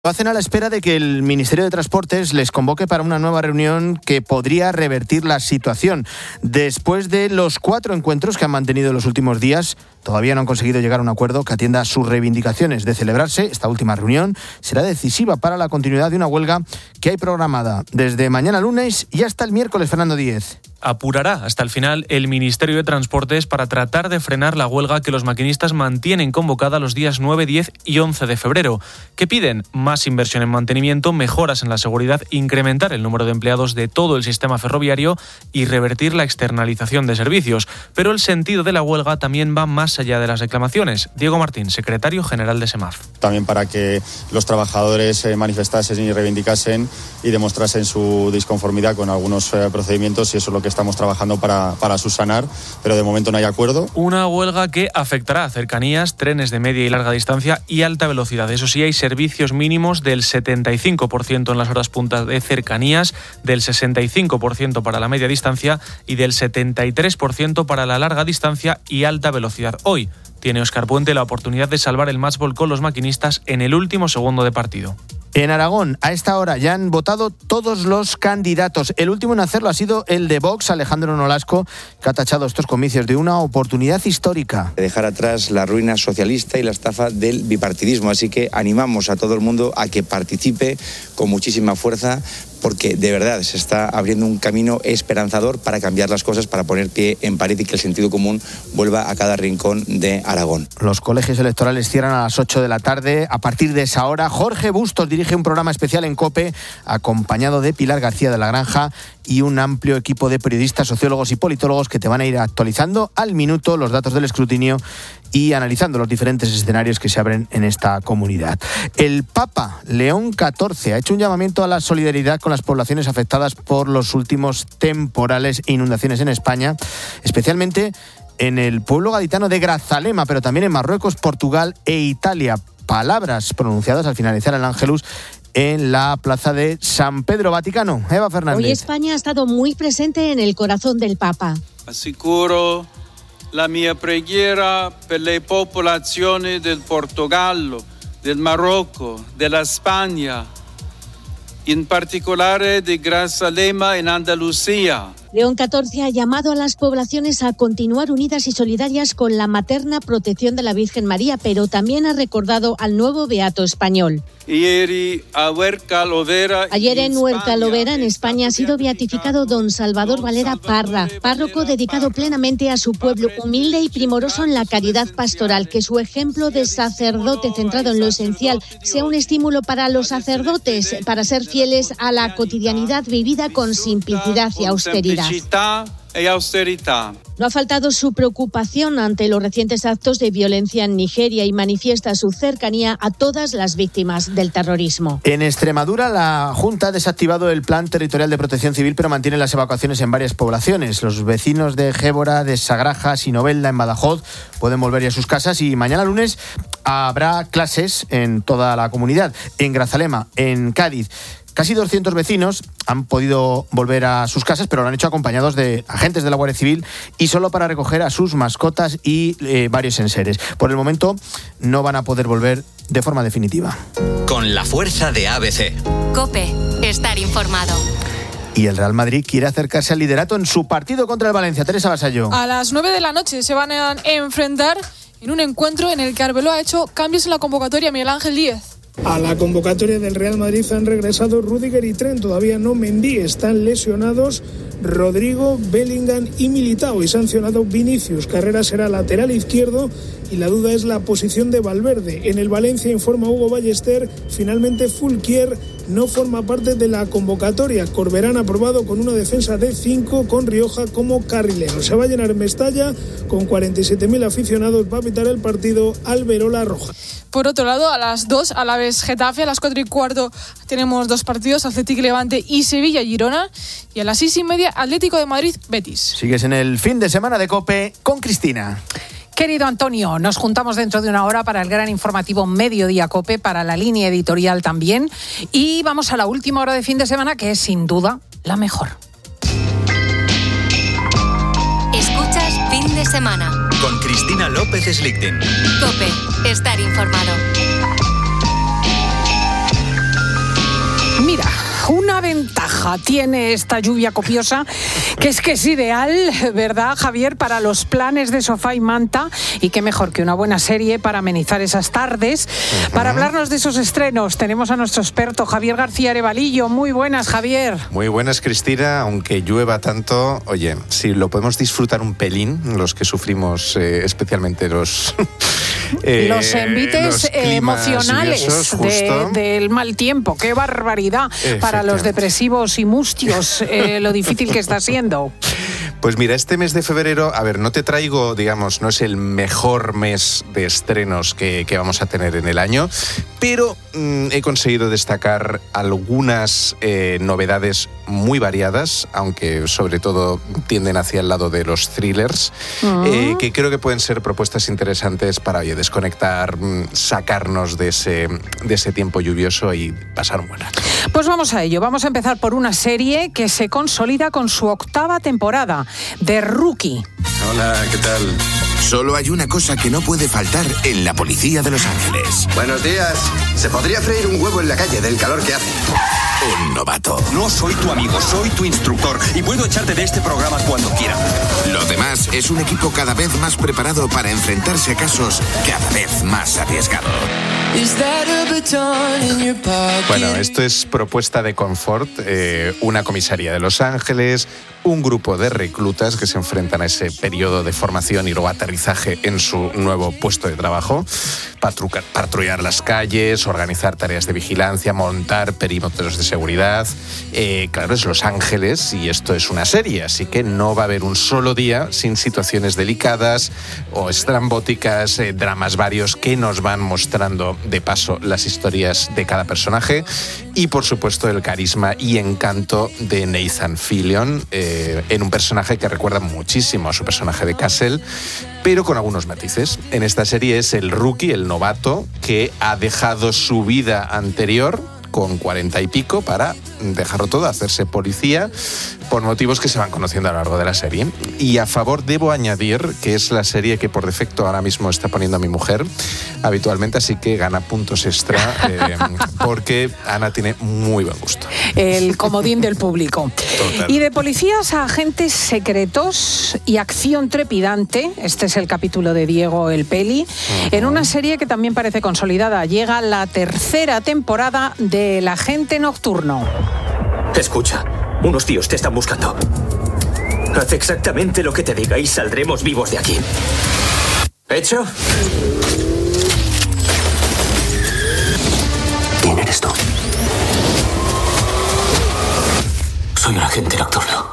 Lo hacen a la espera de que el Ministerio de Transportes les convoque para una nueva reunión que podría revertir la situación. Después de los 4 encuentros que han mantenido en los últimos días, todavía no han conseguido llegar a un acuerdo que atienda sus reivindicaciones. De celebrarse, esta última reunión será decisiva para la continuidad de una huelga que hay programada desde mañana lunes y hasta el miércoles. Fernando Díez. Apurará hasta el final el Ministerio de Transportes para tratar de frenar la huelga que los maquinistas mantienen convocada los días 9, 10 y 11 de febrero. ¿Qué piden? Más inversión en mantenimiento, mejoras en la seguridad, incrementar el número de empleados de todo el sistema ferroviario y revertir la externalización de servicios. Pero el sentido de la huelga también va más allá de las reclamaciones. Diego Martín, secretario general de SEMAF. También para que los trabajadores manifestasen y reivindicasen y demostrasen su disconformidad con algunos procedimientos, y eso es lo que estamos trabajando para subsanar, pero de momento no hay acuerdo. Una huelga que afectará a cercanías, trenes de media y larga distancia y alta velocidad. Eso sí, hay servicios mínimos del 75% en las horas puntas de cercanías, del 65% para la media distancia y del 73% para la larga distancia y alta velocidad. Hoy tiene Óscar Puente la oportunidad de salvar el matchball con los maquinistas en el último segundo de partido. En Aragón, a esta hora ya han votado todos los candidatos. El último en hacerlo ha sido el de Vox, Alejandro Nolasco, que ha tachado estos comicios de una oportunidad histórica. Dejar atrás la ruina socialista y la estafa del bipartidismo. Así que animamos a todo el mundo a que participe con muchísima fuerza, porque de verdad se está abriendo un camino esperanzador para cambiar las cosas, para poner pie en pared y que el sentido común vuelva a cada rincón de Aragón. Los colegios electorales cierran a las 8 de la tarde. A partir de esa hora, Jorge Bustos dirige un programa especial en COPE, acompañado de Pilar García de la Granja y un amplio equipo de periodistas, sociólogos y politólogos que te van a ir actualizando al minuto los datos del escrutinio y analizando los diferentes escenarios que se abren en esta comunidad. El Papa León XIV ha hecho un llamamiento a la solidaridad con las poblaciones afectadas por los últimos temporales e inundaciones en España, especialmente en el pueblo gaditano de Grazalema, pero también en Marruecos, Portugal e Italia. Palabras pronunciadas al finalizar el Ángelus en la plaza de San Pedro Vaticano. Eva Fernández. Hoy España ha estado muy presente en el corazón del Papa. Assicuro la mia preghiera per le popolazioni del Portogallo, del Marocco, della Spagna, in particolare di Grazalema en Andalucía. León XIV ha llamado a las poblaciones a continuar unidas y solidarias con la materna protección de la Virgen María, pero también ha recordado al nuevo beato español. Ayer en Huerta Lovera, en España, ha sido beatificado don Salvador Valera Parra, párroco dedicado plenamente a su pueblo, humilde y primoroso en la caridad pastoral. Que su ejemplo de sacerdote centrado en lo esencial sea un estímulo para los sacerdotes, para ser fieles a la cotidianidad vivida con simplicidad y austeridad. No ha faltado su preocupación ante los recientes actos de violencia en Nigeria y manifiesta su cercanía a todas las víctimas del terrorismo. En Extremadura, la Junta ha desactivado el Plan Territorial de Protección Civil, pero mantiene las evacuaciones en varias poblaciones. Los vecinos de Gébora, de Sagrajas y Novelda, en Badajoz, pueden volver a sus casas, y mañana lunes habrá clases en toda la comunidad. En Grazalema, en Cádiz, casi 200 vecinos han podido volver a sus casas, pero lo han hecho acompañados de agentes de la Guardia Civil y solo para recoger a sus mascotas y varios enseres. Por el momento no van a poder volver de forma definitiva. Con la fuerza de ABC. COPE, estar informado. Y el Real Madrid quiere acercarse al liderato en su partido contra el Valencia. Teresa Vasallo. A las 9 de la noche se van a enfrentar en un encuentro en el que Arbeloa ha hecho cambios en la convocatoria. Miguel Ángel Díez. A la convocatoria del Real Madrid han regresado Rüdiger y Trent, todavía no Mendy, están lesionados Rodrigo, Bellingham y Militao, y sancionado Vinicius. Carrera será lateral izquierdo y la duda es la posición de Valverde. En el Valencia, informa Hugo Ballester, finalmente Fulquier no forma parte de la convocatoria. Corberán aprobado con una defensa de 5 con Rioja como carrilero. Se va a llenar Mestalla con 47.000 aficionados. Va a pitar el partido Alberola Roja. Por otro lado, a las 2, Alavés Getafe, a las 4:15 tenemos 2 partidos, Athletic Levante y Sevilla Girona, y a las 6:30 Atlético de Madrid Betis. Sigues en el fin de semana de COPE con Cristina. Querido Antonio, nos juntamos dentro de una hora para el gran informativo Mediodía COPE, para la línea editorial también, y vamos a la última hora de fin de semana, que es sin duda la mejor. Escuchas Fin de Semana con Cristina López Slichting. COPE, estar informado. Una ventaja tiene esta lluvia copiosa, que es ideal, ¿verdad, Javier?, para los planes de sofá y manta, y qué mejor que una buena serie para amenizar esas tardes. Para hablarnos de esos estrenos tenemos a nuestro experto Javier García Arevalillo. Muy buenas, Javier. Muy buenas, Cristina. Aunque llueva tanto, oye, si lo podemos disfrutar un pelín, los que sufrimos especialmente los envites emocionales del mal tiempo. ¡Qué barbaridad! Para los depresivos y mustios, lo difícil que está siendo. Pues mira, este mes de febrero, a ver, no te traigo, digamos, no es el mejor mes de estrenos que vamos a tener en el año, pero he conseguido destacar algunas novedades muy variadas, aunque sobre todo tienden hacia el lado de los thrillers, que creo que pueden ser propuestas interesantes para, oye, desconectar, sacarnos de ese tiempo lluvioso y pasar un buen rato. Pues vamos a ello. Vamos a empezar por una serie que se consolida con su 8ª temporada, The Rookie. Hola, ¿qué tal? Solo hay una cosa que no puede faltar en la policía de Los Ángeles. Buenos días. ¿Se podría freír un huevo en la calle del calor que hace? Un novato. No soy tu amigo, soy tu instructor y puedo echarte de este programa cuando quiera. Lo demás es un equipo cada vez más preparado para enfrentarse a casos cada vez más arriesgados. Bueno, esto es propuesta de confort, una comisaría de Los Ángeles, un grupo de reclutas que se enfrentan a ese periodo de formación y luego aterrizaje en su nuevo puesto de trabajo, patrullar las calles, organizar tareas de vigilancia, montar perímetros de seguridad. Claro, es Los Ángeles y esto es una serie, así que no va a haber un solo día sin situaciones delicadas o estrambóticas, dramas varios que nos van mostrando de paso las historias de cada personaje y, por supuesto, el carisma y encanto de Nathan Fillion, en un personaje que recuerda muchísimo a su personaje de Castle, pero con algunos matices. En esta serie es el rookie, el novato, que ha dejado su vida anterior con 40 y pico para dejarlo todo, hacerse policía, por motivos que se van conociendo a lo largo de la serie. Y a favor debo añadir que es la serie que por defecto ahora mismo está poniendo a mi mujer habitualmente, así que gana puntos extra porque Ana tiene muy buen gusto. El comodín del público. Total. Y de policías a agentes secretos y acción trepidante, este es el capítulo de Diego el Peli, en una serie que también parece consolidada. Llega la 3ª temporada de El Agente Nocturno. Escucha, unos tíos te están buscando. Haz exactamente lo que te diga y saldremos vivos de aquí. ¿Hecho? ¿Quién eres tú? Soy un agente nocturno.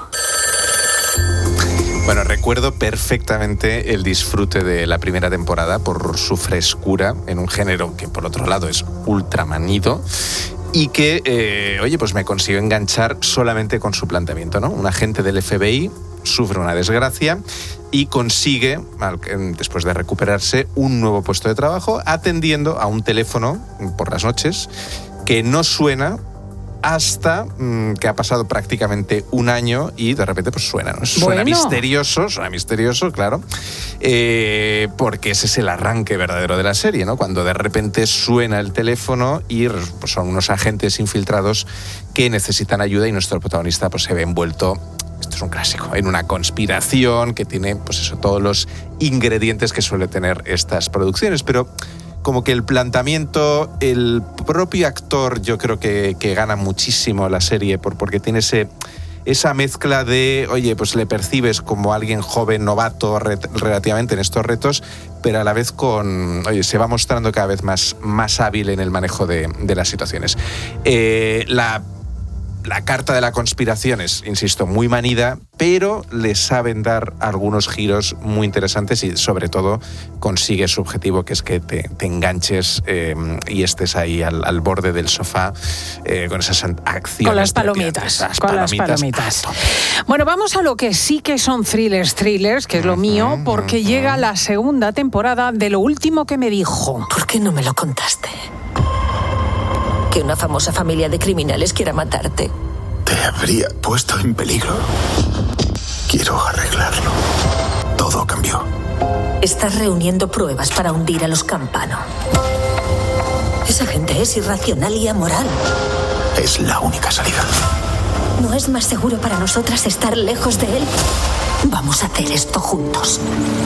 Bueno, recuerdo perfectamente el disfrute de la primera temporada por su frescura en un género que por otro lado es ultramanido y que, pues me consiguió enganchar solamente con su planteamiento, ¿no? Un agente del FBI sufre una desgracia y consigue, después de recuperarse, un nuevo puesto de trabajo atendiendo a un teléfono por las noches que no suena hasta que ha pasado prácticamente un año y de repente pues suena, ¿no? Suena misterioso, claro, porque ese es el arranque verdadero de la serie, ¿no? Cuando de repente suena el teléfono y pues, son unos agentes infiltrados que necesitan ayuda y nuestro protagonista pues se ve envuelto, esto es un clásico, en una conspiración que tiene pues eso, todos los ingredientes que suele tener estas producciones, pero como que el planteamiento, el propio actor, yo creo que gana muchísimo la serie porque tiene esa mezcla de, oye, pues le percibes como alguien joven, novato relativamente en estos retos, pero a la vez se va mostrando cada vez más hábil en el manejo de las situaciones. La carta de la conspiración es, insisto, muy manida, pero le saben dar algunos giros muy interesantes y sobre todo consigue su objetivo, que es que te enganches y estés ahí al borde del sofá con esas acciones. Con las palomitas. Bueno, vamos a lo que sí que son thrillers, que es lo mío, porque llega la 2ª temporada de Lo último que me dijo. ¿Por qué no me lo contaste? Que una famosa familia de criminales quiera matarte. Te habría puesto en peligro. Quiero arreglarlo. Todo cambió. Estás reuniendo pruebas para hundir a los Campano. Esa gente es irracional y amoral. es la única salida. ¿No es más seguro para nosotras estar lejos de él? Vamos a hacer esto juntos.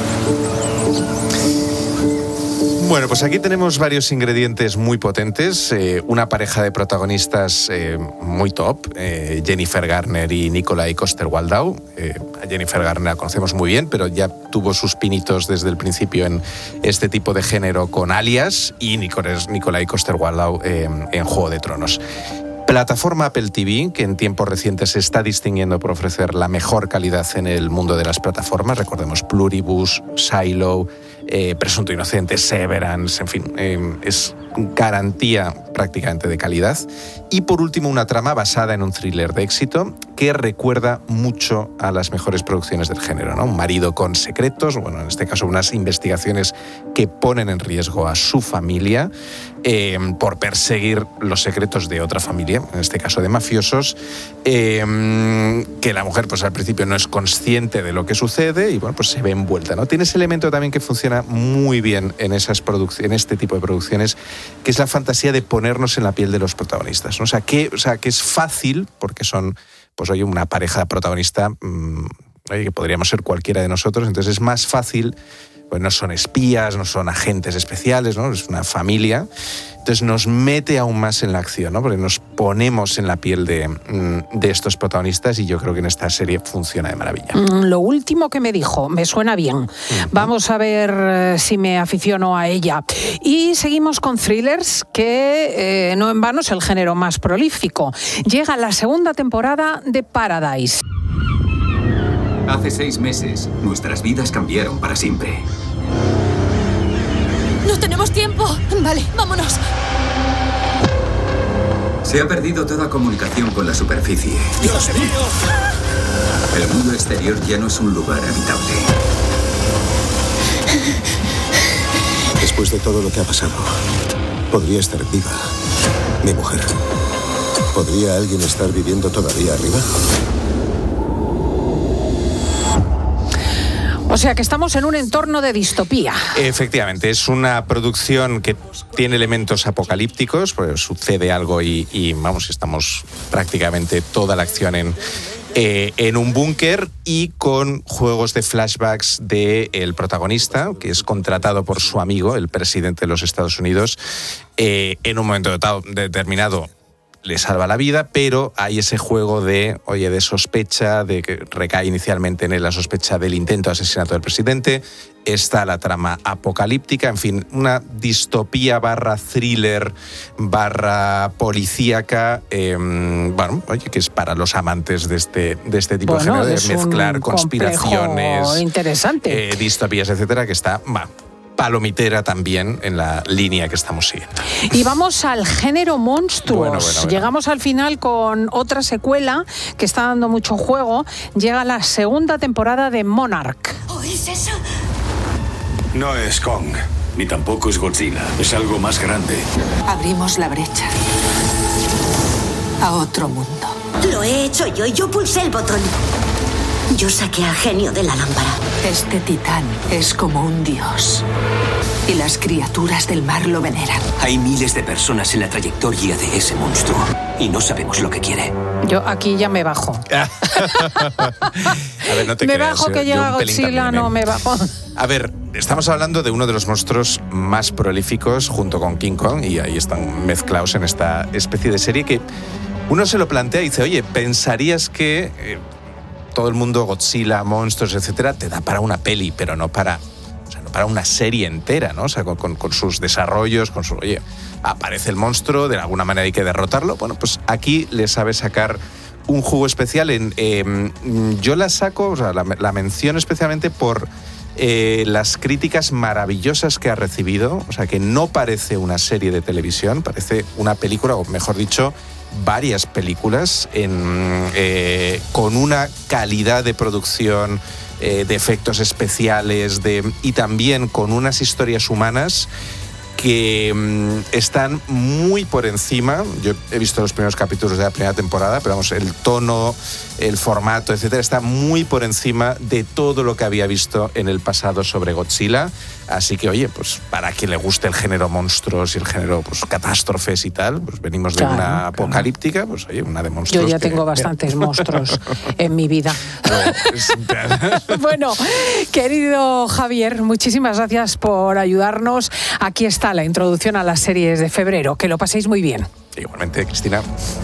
Bueno, pues aquí tenemos varios ingredientes muy potentes, una pareja de protagonistas muy top, Jennifer Garner y Nikolaj Coster-Waldau. A Jennifer Garner la conocemos muy bien, pero ya tuvo sus pinitos desde el principio en este tipo de género con Alias, y Nikolaj Coster-Waldau en Juego de Tronos. Plataforma Apple TV, que en tiempos recientes se está distinguiendo por ofrecer la mejor calidad en el mundo de las plataformas. Recordemos Pluribus, Silo, Presunto Inocente, Severance, en fin, es garantía prácticamente de calidad. Y por último, una trama basada en un thriller de éxito que recuerda mucho a las mejores producciones del género, ¿no? Un marido con secretos, bueno, en este caso unas investigaciones que ponen en riesgo a su familia por perseguir los secretos de otra familia, en este caso de mafiosos, que la mujer pues al principio no es consciente de lo que sucede y bueno, pues se ve envuelta, ¿no? Tiene ese elemento también que funciona muy bien en este tipo de producciones, que es la fantasía de ponernos en la piel de los protagonistas, ¿no? O sea, que es fácil, porque son, pues oye, una pareja protagonista, que podríamos ser cualquiera de nosotros, entonces es más fácil, pues no son espías, no son agentes especiales, ¿no? Es una familia. Entonces nos mete aún más en la acción, ¿no? Porque nos ponemos en la piel de estos protagonistas y yo creo que en esta serie funciona de maravilla. Lo último que me dijo me suena bien. Vamos a ver si me aficiono a ella. Y seguimos con thrillers, que no en vano es el género más prolífico. Llega la segunda temporada de Paradise. Hace 6 meses, nuestras vidas cambiaron para siempre. ¡No tenemos tiempo! Vale, vámonos. Se ha perdido toda comunicación con la superficie. ¡Dios mío! El mundo exterior ya no es un lugar habitable. Después de todo lo que ha pasado, podría estar viva mi mujer. ¿Podría alguien estar viviendo todavía arriba? O sea que estamos en un entorno de distopía. Efectivamente, es una producción que tiene elementos apocalípticos, pues sucede algo y vamos, estamos prácticamente toda la acción en un búnker y con juegos de flashbacks del protagonista, que es contratado por su amigo, el presidente de los Estados Unidos, en un momento determinado. Le salva la vida, pero hay ese juego de sospecha, de que recae inicialmente en él la sospecha del intento de asesinato del presidente. Está la trama apocalíptica, en fin, una distopía /thriller /policíaca, que es para los amantes de este tipo de género, de mezclar conspiraciones, interesante, distopías, etcétera, que está palomitera también en la línea que estamos siguiendo. Y vamos al género monstruos. Bueno. Llegamos al final con otra secuela que está dando mucho juego. Llega la segunda temporada de Monarch. ¿Es eso? No es Kong, ni tampoco es Godzilla. Es algo más grande. Abrimos la brecha a otro mundo. Lo he hecho yo pulsé el botón. Yo saqué al genio de la lámpara. Este titán es como un dios. Y las criaturas del mar lo veneran. Hay miles de personas en la trayectoria de ese monstruo. Y no sabemos lo que quiere. Yo aquí ya me bajo. A ver, no te me creas, bajo que llega Godzilla, también, no me bajo. A ver, estamos hablando de uno de los monstruos más prolíficos junto con King Kong y ahí están mezclados en esta especie de serie que uno se lo plantea y dice, oye, ¿pensarías que todo el mundo, Godzilla, monstruos, etcétera, te da para una peli, pero no para una serie entera, ¿no? O sea, con sus desarrollos, aparece el monstruo, de alguna manera hay que derrotarlo. Bueno, pues aquí le sabe sacar un jugo especial. Yo la saco, la menciono especialmente por las críticas maravillosas que ha recibido. O sea, que no parece una serie de televisión, parece una película, o mejor dicho, varias películas con una calidad de producción, de efectos especiales y también con unas historias humanas que están muy por encima. Yo he visto los primeros capítulos de la primera temporada, pero vamos, el tono, el formato, etcétera, está muy por encima de todo lo que había visto en el pasado sobre Godzilla. Así que, oye, pues para quien le guste el género monstruos y el género pues catástrofes y tal, pues venimos de una apocalíptica, pues oye, una de monstruos. Yo ya tengo bastantes monstruos en mi vida. Bueno, querido Javier, muchísimas gracias por ayudarnos. Aquí está la introducción a las series de febrero. Que lo paséis muy bien. Igualmente, Cristina.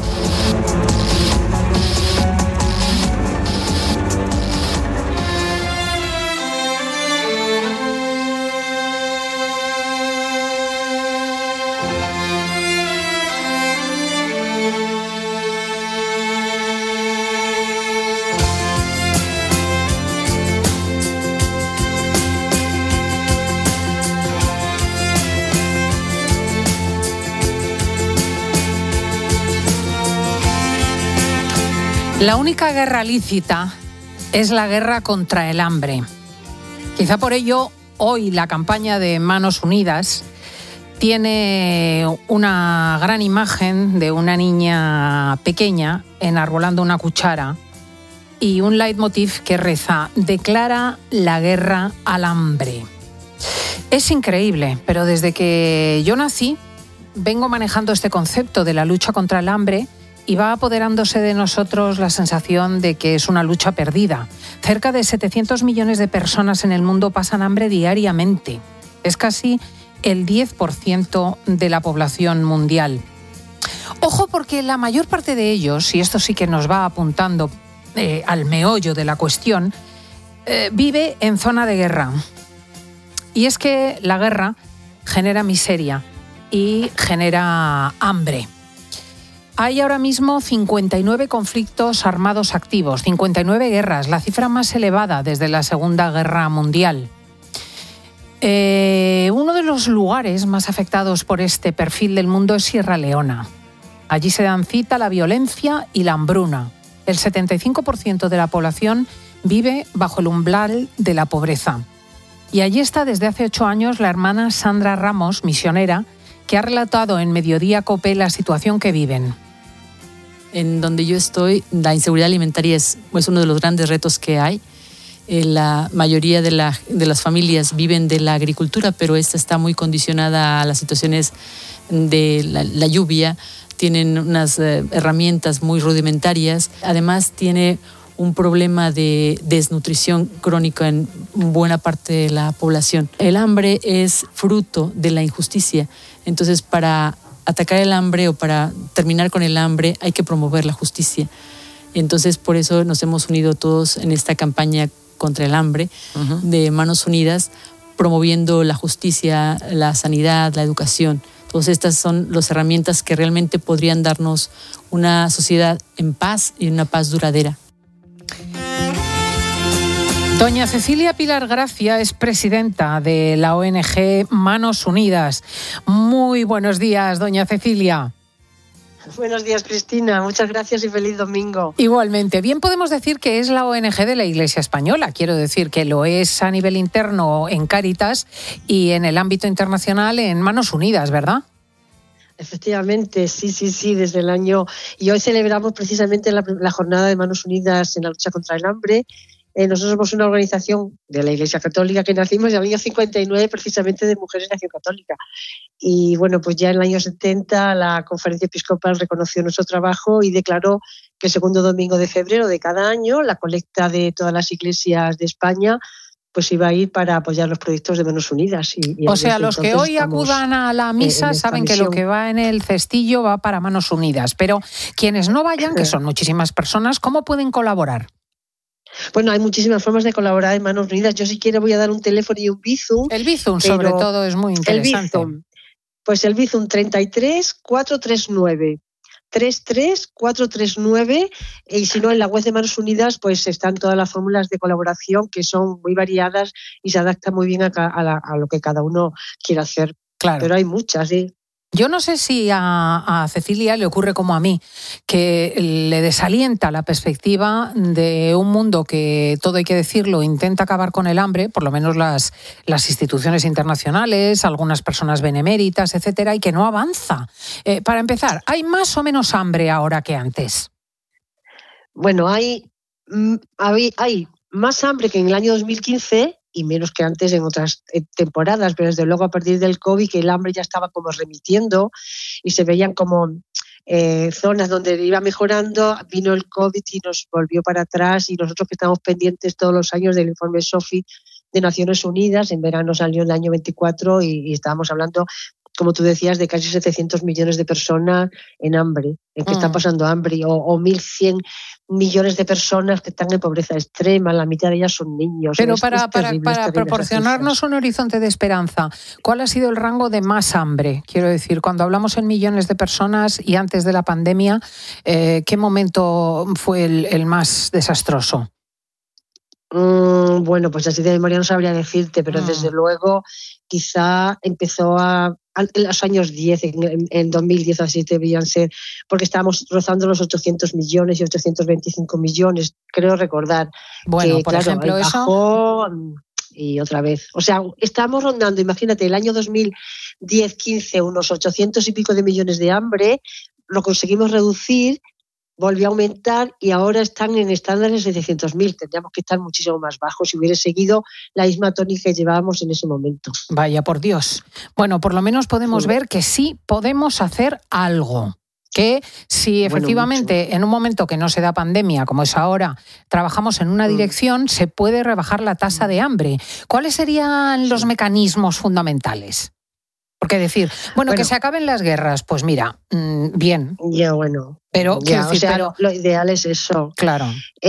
La única guerra lícita es la guerra contra el hambre. Quizá por ello, hoy la campaña de Manos Unidas tiene una gran imagen de una niña pequeña enarbolando una cuchara y un leitmotiv que reza: declara la guerra al hambre. Es increíble, pero desde que yo nací vengo manejando este concepto de la lucha contra el hambre y va apoderándose de nosotros la sensación de que es una lucha perdida. Cerca de 700 millones de personas en el mundo pasan hambre diariamente. Es casi el 10% de la población mundial. Ojo, porque la mayor parte de ellos, y esto sí que nos va apuntando al meollo de la cuestión, vive en zona de guerra. Y es que la guerra genera miseria y genera hambre. Hay ahora mismo 59 conflictos armados activos, 59 guerras, la cifra más elevada desde la Segunda Guerra Mundial. Uno de los lugares más afectados por este perfil del mundo es Sierra Leona. Allí se dan cita la violencia y la hambruna. El 75% de la población vive bajo el umbral de la pobreza. Y allí está desde hace 8 años la hermana Sandra Ramos, misionera, que ha relatado en Mediodía COPE la situación que viven. En donde yo estoy, la inseguridad alimentaria es uno de los grandes retos que hay. La mayoría de las familias viven de la agricultura, pero esta está muy condicionada a las situaciones de la lluvia. Tienen unas herramientas muy rudimentarias. Además, tiene un problema de desnutrición crónica en buena parte de la población. El hambre es fruto de la injusticia. Entonces, para atacar el hambre o para terminar con el hambre hay que promover la justicia. Entonces, por eso nos hemos unido todos en esta campaña contra el hambre de Manos Unidas, promoviendo la justicia, la sanidad, la educación. Todas estas son las herramientas que realmente podrían darnos una sociedad en paz y una paz duradera. Doña Cecilia Pilar Gracia es presidenta de la ONG Manos Unidas. Muy buenos días, doña Cecilia. Buenos días, Cristina. Muchas gracias y feliz domingo. Igualmente. Bien podemos decir que es la ONG de la Iglesia Española. Quiero decir que lo es a nivel interno en Cáritas y en el ámbito internacional en Manos Unidas, ¿verdad? Efectivamente, sí, desde el año... Y hoy celebramos precisamente la jornada de Manos Unidas en la lucha contra el hambre. Nosotros somos una organización de la Iglesia Católica que nacimos en el año 59 precisamente de Mujeres de Acción Católica. Y bueno, pues ya en el año 70 la Conferencia Episcopal reconoció nuestro trabajo y declaró que el segundo domingo de febrero de cada año la colecta de todas las iglesias de España pues iba a ir para apoyar los proyectos de Manos Unidas. O sea, los que hoy acudan a la misa saben que lo que va en el cestillo va para Manos Unidas, pero quienes no vayan, que son muchísimas personas, ¿cómo pueden colaborar? Bueno, hay muchísimas formas de colaborar en Manos Unidas. Yo si quiero voy a dar un teléfono y un Bizum. El Bizum sobre todo es muy interesante. El Bizum, pues el Bizum 33 439 33 439 y si no en la web de Manos Unidas pues están todas las fórmulas de colaboración que son muy variadas y se adaptan muy bien a lo que cada uno quiera hacer. Claro. Pero hay muchas, ¿sí? Yo no sé si a Cecilia le ocurre como a mí, que le desalienta la perspectiva de un mundo que, todo hay que decirlo, intenta acabar con el hambre, por lo menos las instituciones internacionales, algunas personas beneméritas, etcétera, y que no avanza. Para empezar, ¿hay más o menos hambre ahora que antes? Bueno, hay más hambre que en el año 2015, y menos que antes en otras temporadas, pero desde luego a partir del COVID, que el hambre ya estaba como remitiendo y se veían como zonas donde iba mejorando, vino el COVID y nos volvió para atrás, y nosotros que estamos pendientes todos los años del informe SOFI de Naciones Unidas, en verano salió el año 24 y estábamos hablando, como tú decías, de casi 700 millones de personas en hambre, en que están pasando hambre, o 1.100 millones de personas que están en pobreza extrema, la mitad de ellas son niños. Pero para proporcionarnos un horizonte de esperanza, ¿cuál ha sido el rango de más hambre? Quiero decir, cuando hablamos en millones de personas y antes de la pandemia, ¿qué momento fue el más desastroso? Bueno, pues así de memoria no sabría decirte, pero desde luego quizá empezó en los años 10, en 2010 así debían ser, porque estábamos rozando los 800 millones y 825 millones, creo recordar. Bueno, que, por claro, ejemplo, bajó y otra vez. O sea, estamos rondando, imagínate, el año 2010-15, unos 800 y pico de millones de hambre, lo conseguimos reducir, volvió a aumentar y ahora están en estándares de 700.000. Tendríamos que estar muchísimo más bajos si hubiera seguido la misma tónica que llevábamos en ese momento. Vaya, por Dios. Bueno, por lo menos podemos ver que sí podemos hacer algo. Que si efectivamente en un momento que no se da pandemia, como es ahora, trabajamos en una dirección, se puede rebajar la tasa de hambre. ¿Cuáles serían los mecanismos fundamentales? Porque decir, bueno, que se acaben las guerras, pues mira, bien. Ya, bueno. Pero, ya, decir, o sea, pero lo ideal es eso. Claro.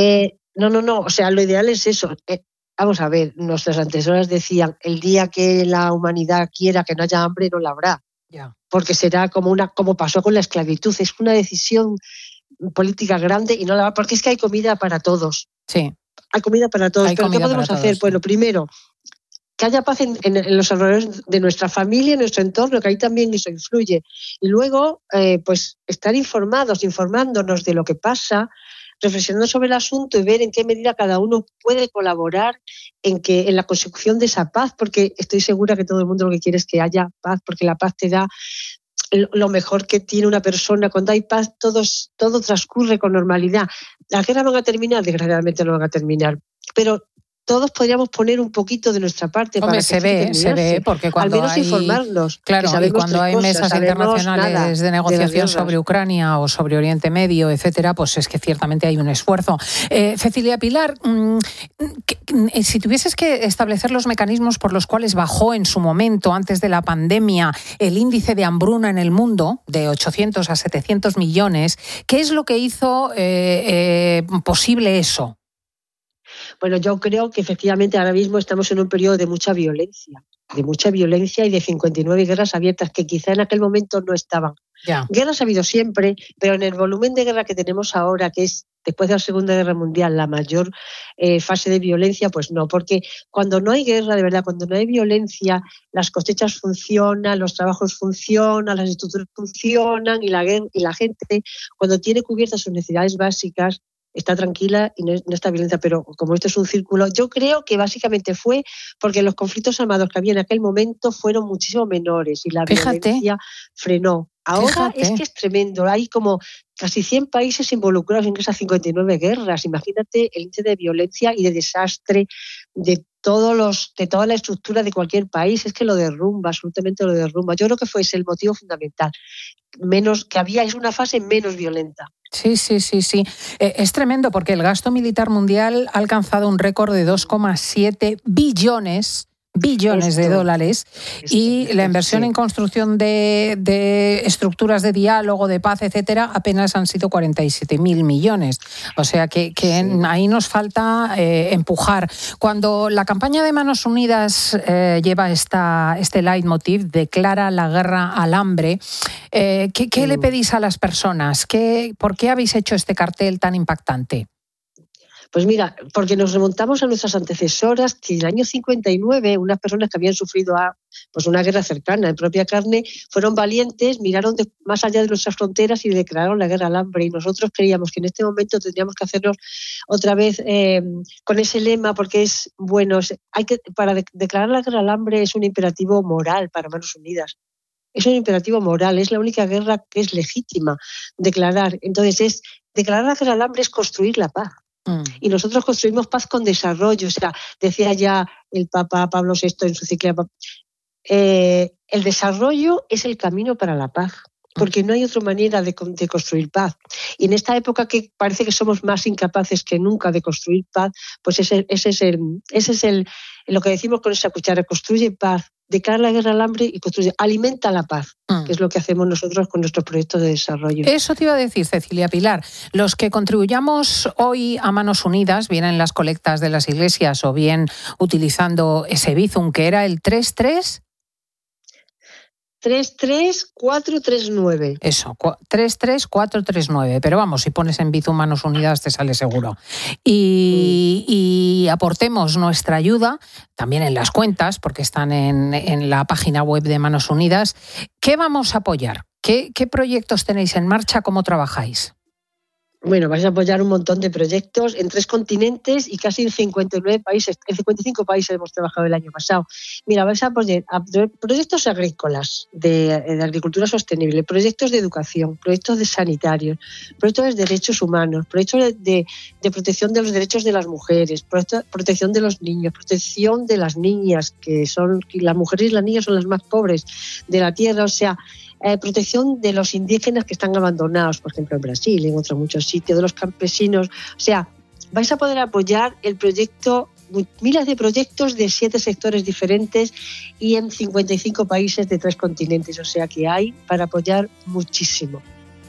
No, o sea, lo ideal es eso. Vamos a ver, nuestras antecesoras decían, el día que la humanidad quiera que no haya hambre, no la habrá. Ya. Porque será como pasó con la esclavitud, es una decisión política grande y no la va, porque es que hay comida para todos. Sí. Hay comida para todos. Pero ¿qué podemos hacer? Pues lo primero, que haya paz en los alrededores de nuestra familia, en nuestro entorno, que ahí también eso influye. Y luego, pues estar informándonos de lo que pasa, reflexionando sobre el asunto y ver en qué medida cada uno puede colaborar en la consecución de esa paz, porque estoy segura que todo el mundo lo que quiere es que haya paz, porque la paz te da lo mejor que tiene una persona. Cuando hay paz, todo transcurre con normalidad. Las guerras van a terminar, desgraciadamente no van a terminar, pero todos podríamos poner un poquito de nuestra parte. Hombre, para que se ve, porque cuando al menos hay, informarnos. Claro, y cuando hay mesas internacionales de negociación sobre Ucrania o sobre Oriente Medio, etcétera, pues es que ciertamente hay un esfuerzo. Cecilia Pilar, si tuvieses que establecer los mecanismos por los cuales bajó en su momento, antes de la pandemia, el índice de hambruna en el mundo, de 800 a 700 millones, ¿qué es lo que hizo posible eso? Bueno, yo creo que efectivamente ahora mismo estamos en un periodo de mucha violencia y de 59 guerras abiertas que quizá en aquel momento no estaban. Ya. Guerras ha habido siempre, pero en el volumen de guerra que tenemos ahora, que es después de la Segunda Guerra Mundial la mayor fase de violencia, pues no, porque cuando no hay guerra, de verdad, cuando no hay violencia, las cosechas funcionan, los trabajos funcionan, las estructuras funcionan y la gente, cuando tiene cubiertas sus necesidades básicas, está tranquila y no está violenta. Pero como esto es un círculo, yo creo que básicamente fue porque los conflictos armados que había en aquel momento fueron muchísimo menores y la violencia frenó. Ahora es que es tremendo, hay como casi 100 países involucrados en esas 59 guerras. Imagínate el índice de violencia y de desastre de toda la estructura de cualquier país, es que lo derrumba, absolutamente lo derrumba. Yo creo que fue ese el motivo fundamental, es una fase menos violenta. Sí. Es tremendo porque el gasto militar mundial ha alcanzado un récord de 2,7 billones de dólares y la inversión en construcción de estructuras de diálogo, de paz, etcétera, apenas han sido 47.000 millones. O sea que ahí nos falta empujar. Cuando la campaña de Manos Unidas lleva este leitmotiv, declara la guerra al hambre, ¿qué le pedís a las personas? ¿Por qué habéis hecho este cartel tan impactante? Pues mira, porque nos remontamos a nuestras antecesoras, que en el año 59 unas personas que habían sufrido una guerra cercana en propia carne fueron valientes, miraron más allá de nuestras fronteras y declararon la guerra al hambre. Y nosotros creíamos que en este momento tendríamos que hacernos otra vez con ese lema, porque es bueno, para declarar la guerra al hambre es un imperativo moral para Manos Unidas. Es un imperativo moral, es la única guerra que es legítima declarar. Entonces, declarar la guerra al hambre es construir la paz. Y nosotros construimos paz con desarrollo. O sea, decía ya el Papa Pablo VI en su cíclica, el desarrollo es el camino para la paz, porque no hay otra manera de construir paz. Y en esta época que parece que somos más incapaces que nunca de construir paz, pues ese es lo que decimos con esa cuchara: construye paz, declara la guerra al hambre y alimenta la paz, que es lo que hacemos nosotros con nuestros proyectos de desarrollo. Eso te iba a decir, Cecilia Pilar. Los que contribuyamos hoy a Manos Unidas, bien en las colectas de las iglesias o bien utilizando ese Bizum, que era el 33439. Eso, 33439. Pero vamos, si pones en Bizum Manos Unidas te sale seguro. Y aportemos nuestra ayuda, también en las cuentas, porque están en la página web de Manos Unidas. ¿Qué vamos a apoyar? ¿Qué proyectos tenéis en marcha? ¿Cómo trabajáis? Bueno, vais a apoyar un montón de proyectos en 3 continentes y casi en 59 países. En 55 países hemos trabajado el año pasado. Mira, vais a apoyar proyectos agrícolas de agricultura sostenible, proyectos de educación, proyectos de sanitarios, proyectos de derechos humanos, proyectos de protección de los derechos de las mujeres, protección de los niños, protección de las niñas, que las mujeres y las niñas son las más pobres de la tierra. O sea, protección de los indígenas que están abandonados, por ejemplo en Brasil, en otros muchos sitios, de los campesinos. O sea, vais a poder apoyar el proyecto, miles de proyectos de 7 sectores diferentes y en 55 países de 3 continentes. O sea que hay para apoyar muchísimo.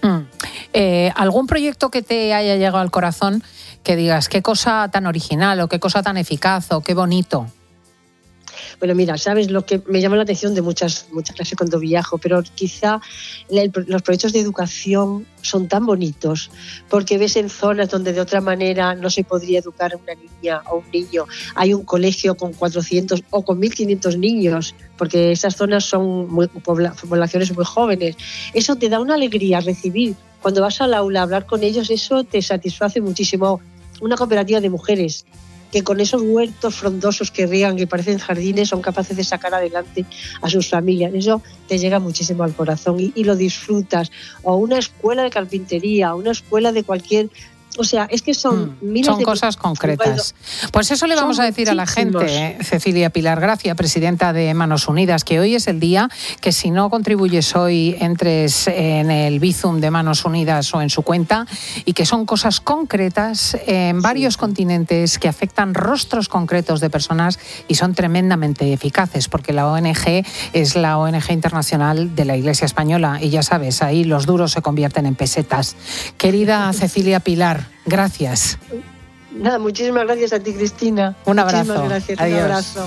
¿Algún proyecto que te haya llegado al corazón que digas qué cosa tan original o qué cosa tan eficaz o qué bonito? Bueno, mira, ¿sabes lo que me llama la atención de muchas clases cuando viajo? Pero quizá los proyectos de educación son tan bonitos porque ves en zonas donde de otra manera no se podría educar a una niña o un niño. Hay un colegio con 400 o con 1.500 niños, porque esas zonas son poblaciones muy jóvenes. Eso te da una alegría recibir. Cuando vas al aula a hablar con ellos, eso te satisface muchísimo. Una cooperativa de mujeres que con esos huertos frondosos que riegan, que parecen jardines, son capaces de sacar adelante a sus familias. Eso te llega muchísimo al corazón y lo disfrutas. O una escuela de carpintería, una escuela de cualquier... O sea, es que son miles son de cosas concretas. Pues eso le vamos a decir a la gente, Cecilia Pilar Gracia, presidenta de Manos Unidas, que hoy es el día que si no contribuyes hoy entres en el Bizum de Manos Unidas o en su cuenta, y que son cosas concretas en varios continentes que afectan rostros concretos de personas y son tremendamente eficaces, porque la ONG es la ONG internacional de la Iglesia Española y ya sabes, ahí los duros se convierten en pesetas. Querida Cecilia Pilar, gracias. Nada, muchísimas gracias a ti, Cristina. Un abrazo. Muchísimas gracias. Adiós. Un abrazo.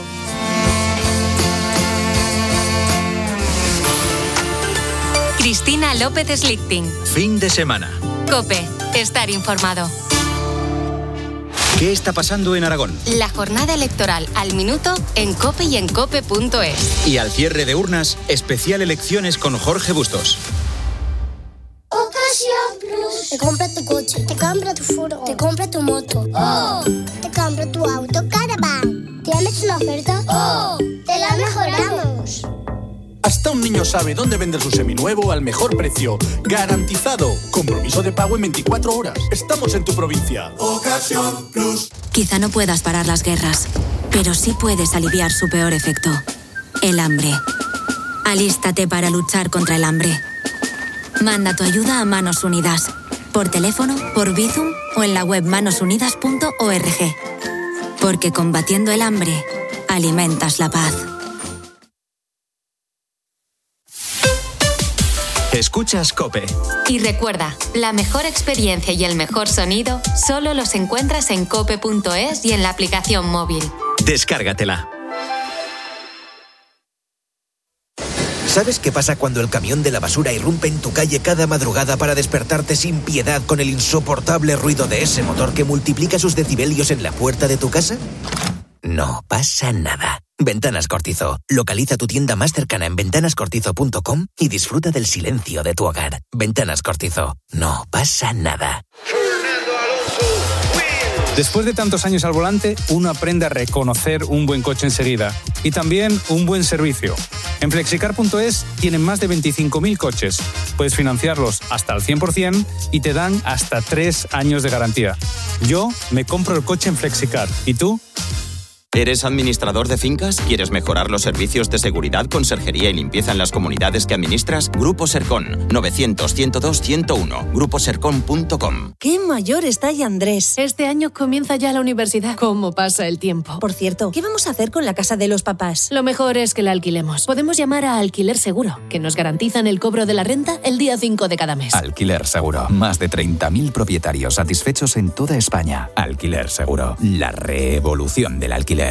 Cristina López Slichting. Fin de semana. COPE. Estar informado. ¿Qué está pasando en Aragón? La jornada electoral al minuto en COPE y en COPE.es. Y al cierre de urnas, especial elecciones con Jorge Bustos. Ocasión Plus. Te compra tu coche, te compra tu furgo, te compra tu moto. ¡Oh! Te compra tu auto Caravan. ¿Tienes una oferta? ¡Oh! ¡Te la mejoramos! Hasta un niño sabe dónde vender su seminuevo al mejor precio. ¡Garantizado! Compromiso de pago en 24 horas. Estamos en tu provincia. Ocasión Plus. Quizá no puedas parar las guerras, pero sí puedes aliviar su peor efecto: el hambre. Alístate para luchar contra el hambre. Manda tu ayuda a Manos Unidas, por teléfono, por Bizum o en la web manosunidas.org. Porque combatiendo el hambre, alimentas la paz. Escuchas COPE. Y recuerda, la mejor experiencia y el mejor sonido solo los encuentras en cope.es y en la aplicación móvil. Descárgatela. ¿Sabes qué pasa cuando el camión de la basura irrumpe en tu calle cada madrugada para despertarte sin piedad con el insoportable ruido de ese motor que multiplica sus decibelios en la puerta de tu casa? No pasa nada. Ventanas Cortizo. Localiza tu tienda más cercana en ventanascortizo.com y disfruta del silencio de tu hogar. Ventanas Cortizo. No pasa nada. Después de tantos años al volante, uno aprende a reconocer un buen coche enseguida y también un buen servicio. En Flexicar.es tienen más de 25.000 coches. Puedes financiarlos hasta al 100% y te dan hasta 3 años de garantía. Yo me compro el coche en Flexicar. ¿Y tú? ¿Eres administrador de fincas? ¿Quieres mejorar los servicios de seguridad, conserjería y limpieza en las comunidades que administras? Grupo Sercon, 900-102-101, gruposercon.com. ¡Qué mayor está ya Andrés! Este año comienza ya la universidad. ¿Cómo pasa el tiempo? Por cierto, ¿qué vamos a hacer con la casa de los papás? Lo mejor es que la alquilemos. Podemos llamar a Alquiler Seguro, que nos garantizan el cobro de la renta el día 5 de cada mes. Alquiler Seguro. Más de 30.000 propietarios satisfechos en toda España. Alquiler Seguro. La revolución del alquiler.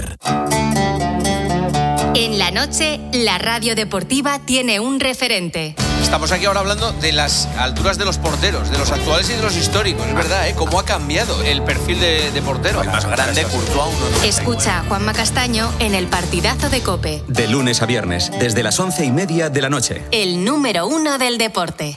En la noche, la radio deportiva tiene un referente. Estamos aquí ahora hablando de las alturas de los porteros, de los actuales y de los históricos. Es verdad, ¿eh? Cómo ha cambiado el perfil de portero. El más grande, Courtois, 1,99. Escucha a Juanma Castaño en el partidazo de COPE. De lunes a viernes, desde las 11:30 de la noche. El número 1 del deporte.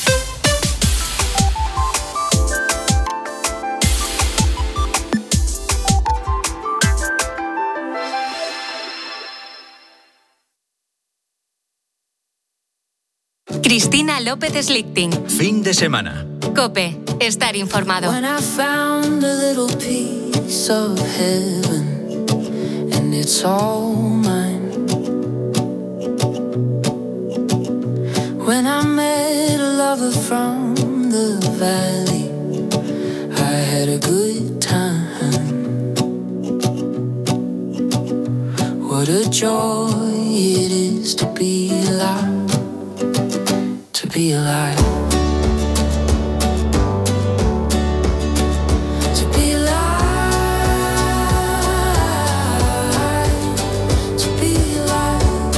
Cristina López Slichting. Fin de semana. COPE. Estar informado. When I found a little piece of heaven and it's all mine. When I met a lover from the valley, I had a good time. What a joy it is to be alive. To be alive. To be alive. To be alive.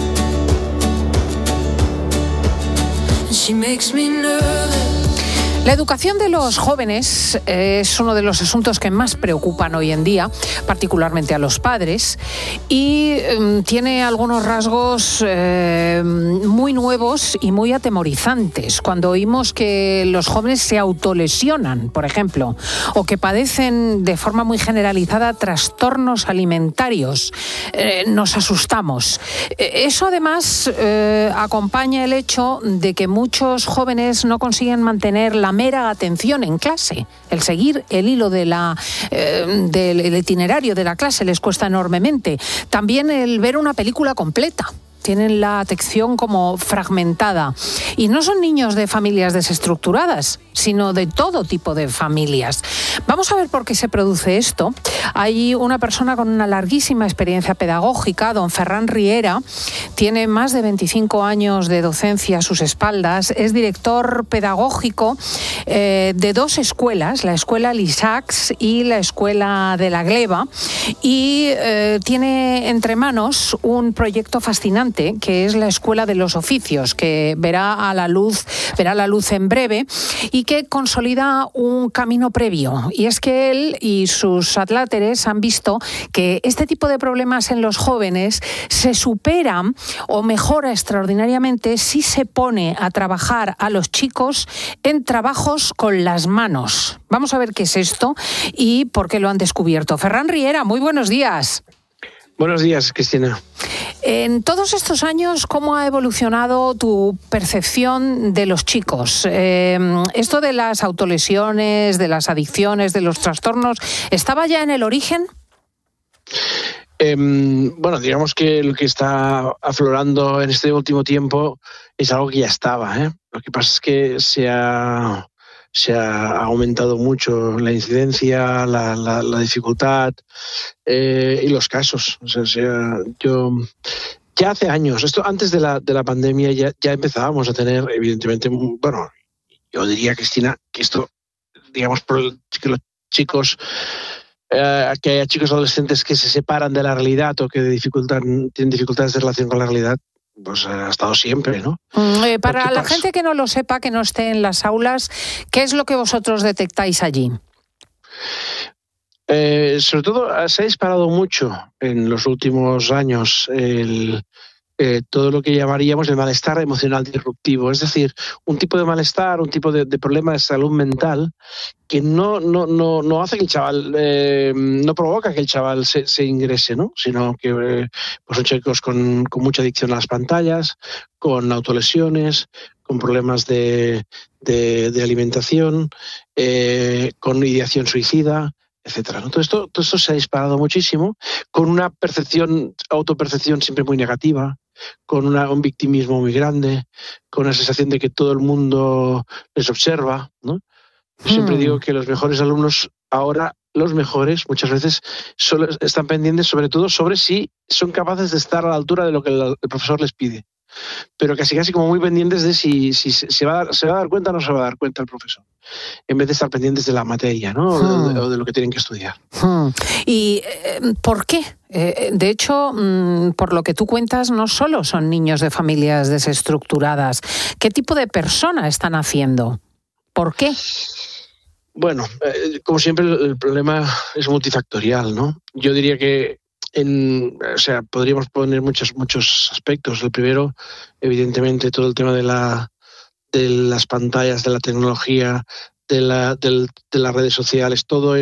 And she makes me nervous. La educación de los jóvenes es uno de los asuntos que más preocupan hoy en día, particularmente a los padres, y tiene algunos rasgos muy nuevos y muy atemorizantes. Cuando oímos que los jóvenes se autolesionan, por ejemplo, o que padecen de forma muy generalizada trastornos alimentarios, nos asustamos. Eso además acompaña el hecho de que muchos jóvenes no consiguen mantener la mera atención en clase. El seguir el hilo del itinerario de la clase les cuesta enormemente. También el ver una película completa. Tienen la atención como fragmentada. Y no son niños de familias desestructuradas, sino de todo tipo de familias. Vamos a ver por qué se produce esto. Hay una persona con una larguísima experiencia pedagógica, don Ferran Riera, tiene más de 25 años de docencia a sus espaldas, es director pedagógico de 2 escuelas, la Escuela Lisacs y la Escuela de la Gleva, y tiene entre manos un proyecto fascinante que es la Escuela de los Oficios, que verá la luz en breve y que consolida un camino previo. Y es que él y sus adláteres han visto que este tipo de problemas en los jóvenes se superan o mejora extraordinariamente si se pone a trabajar a los chicos en trabajos con las manos. Vamos a ver qué es esto y por qué lo han descubierto. Ferran Riera, muy buenos días. Buenos días, Cristina. En todos estos años, ¿cómo ha evolucionado tu percepción de los chicos? ¿Esto de las autolesiones, de las adicciones, de los trastornos, estaba ya en el origen? Bueno, digamos que lo que está aflorando en este último tiempo es algo que ya estaba, ¿eh? Lo que pasa es que se ha aumentado mucho la incidencia, la dificultad y los casos. O sea, yo ya hace años, esto antes de la pandemia ya empezábamos a tener, evidentemente, bueno, yo diría, Cristina, que esto, digamos, que los chicos, que haya chicos adolescentes que se separan de la realidad o que tienen dificultades de relación con la realidad, pues ha estado siempre, ¿no? Para la gente que no lo sepa, que no esté en las aulas, ¿qué es lo que vosotros detectáis allí? Sobre todo se ha disparado mucho en los últimos años todo lo que llamaríamos el malestar emocional disruptivo, es decir, un tipo de malestar, un tipo de problema de salud mental que no hace que el chaval, no provoca que el chaval se ingrese, ¿no? Sino que pues son chicos con mucha adicción a las pantallas, con autolesiones, con problemas de alimentación, con ideación suicida, etcétera, ¿no? Todo esto se ha disparado muchísimo, con una autopercepción siempre muy negativa, con un victimismo muy grande, con la sensación de que todo el mundo les observa, ¿no? Yo siempre digo que los mejores alumnos ahora, los mejores, muchas veces solo están pendientes sobre todo sobre si son capaces de estar a la altura de lo que el profesor les pide. Pero casi como muy pendientes de si se va a dar cuenta o no se va a dar cuenta el profesor, en vez de estar pendientes de la materia, ¿no? O de lo que tienen que estudiar. ¿Y por qué? De hecho, por lo que tú cuentas, no solo son niños de familias desestructuradas. ¿Qué tipo de persona están haciendo? ¿Por qué? Bueno, como siempre, el problema es multifactorial, ¿no? Yo diría que podríamos poner muchos aspectos. El primero, evidentemente, todo el tema de las pantallas, de la tecnología, de las redes sociales, todo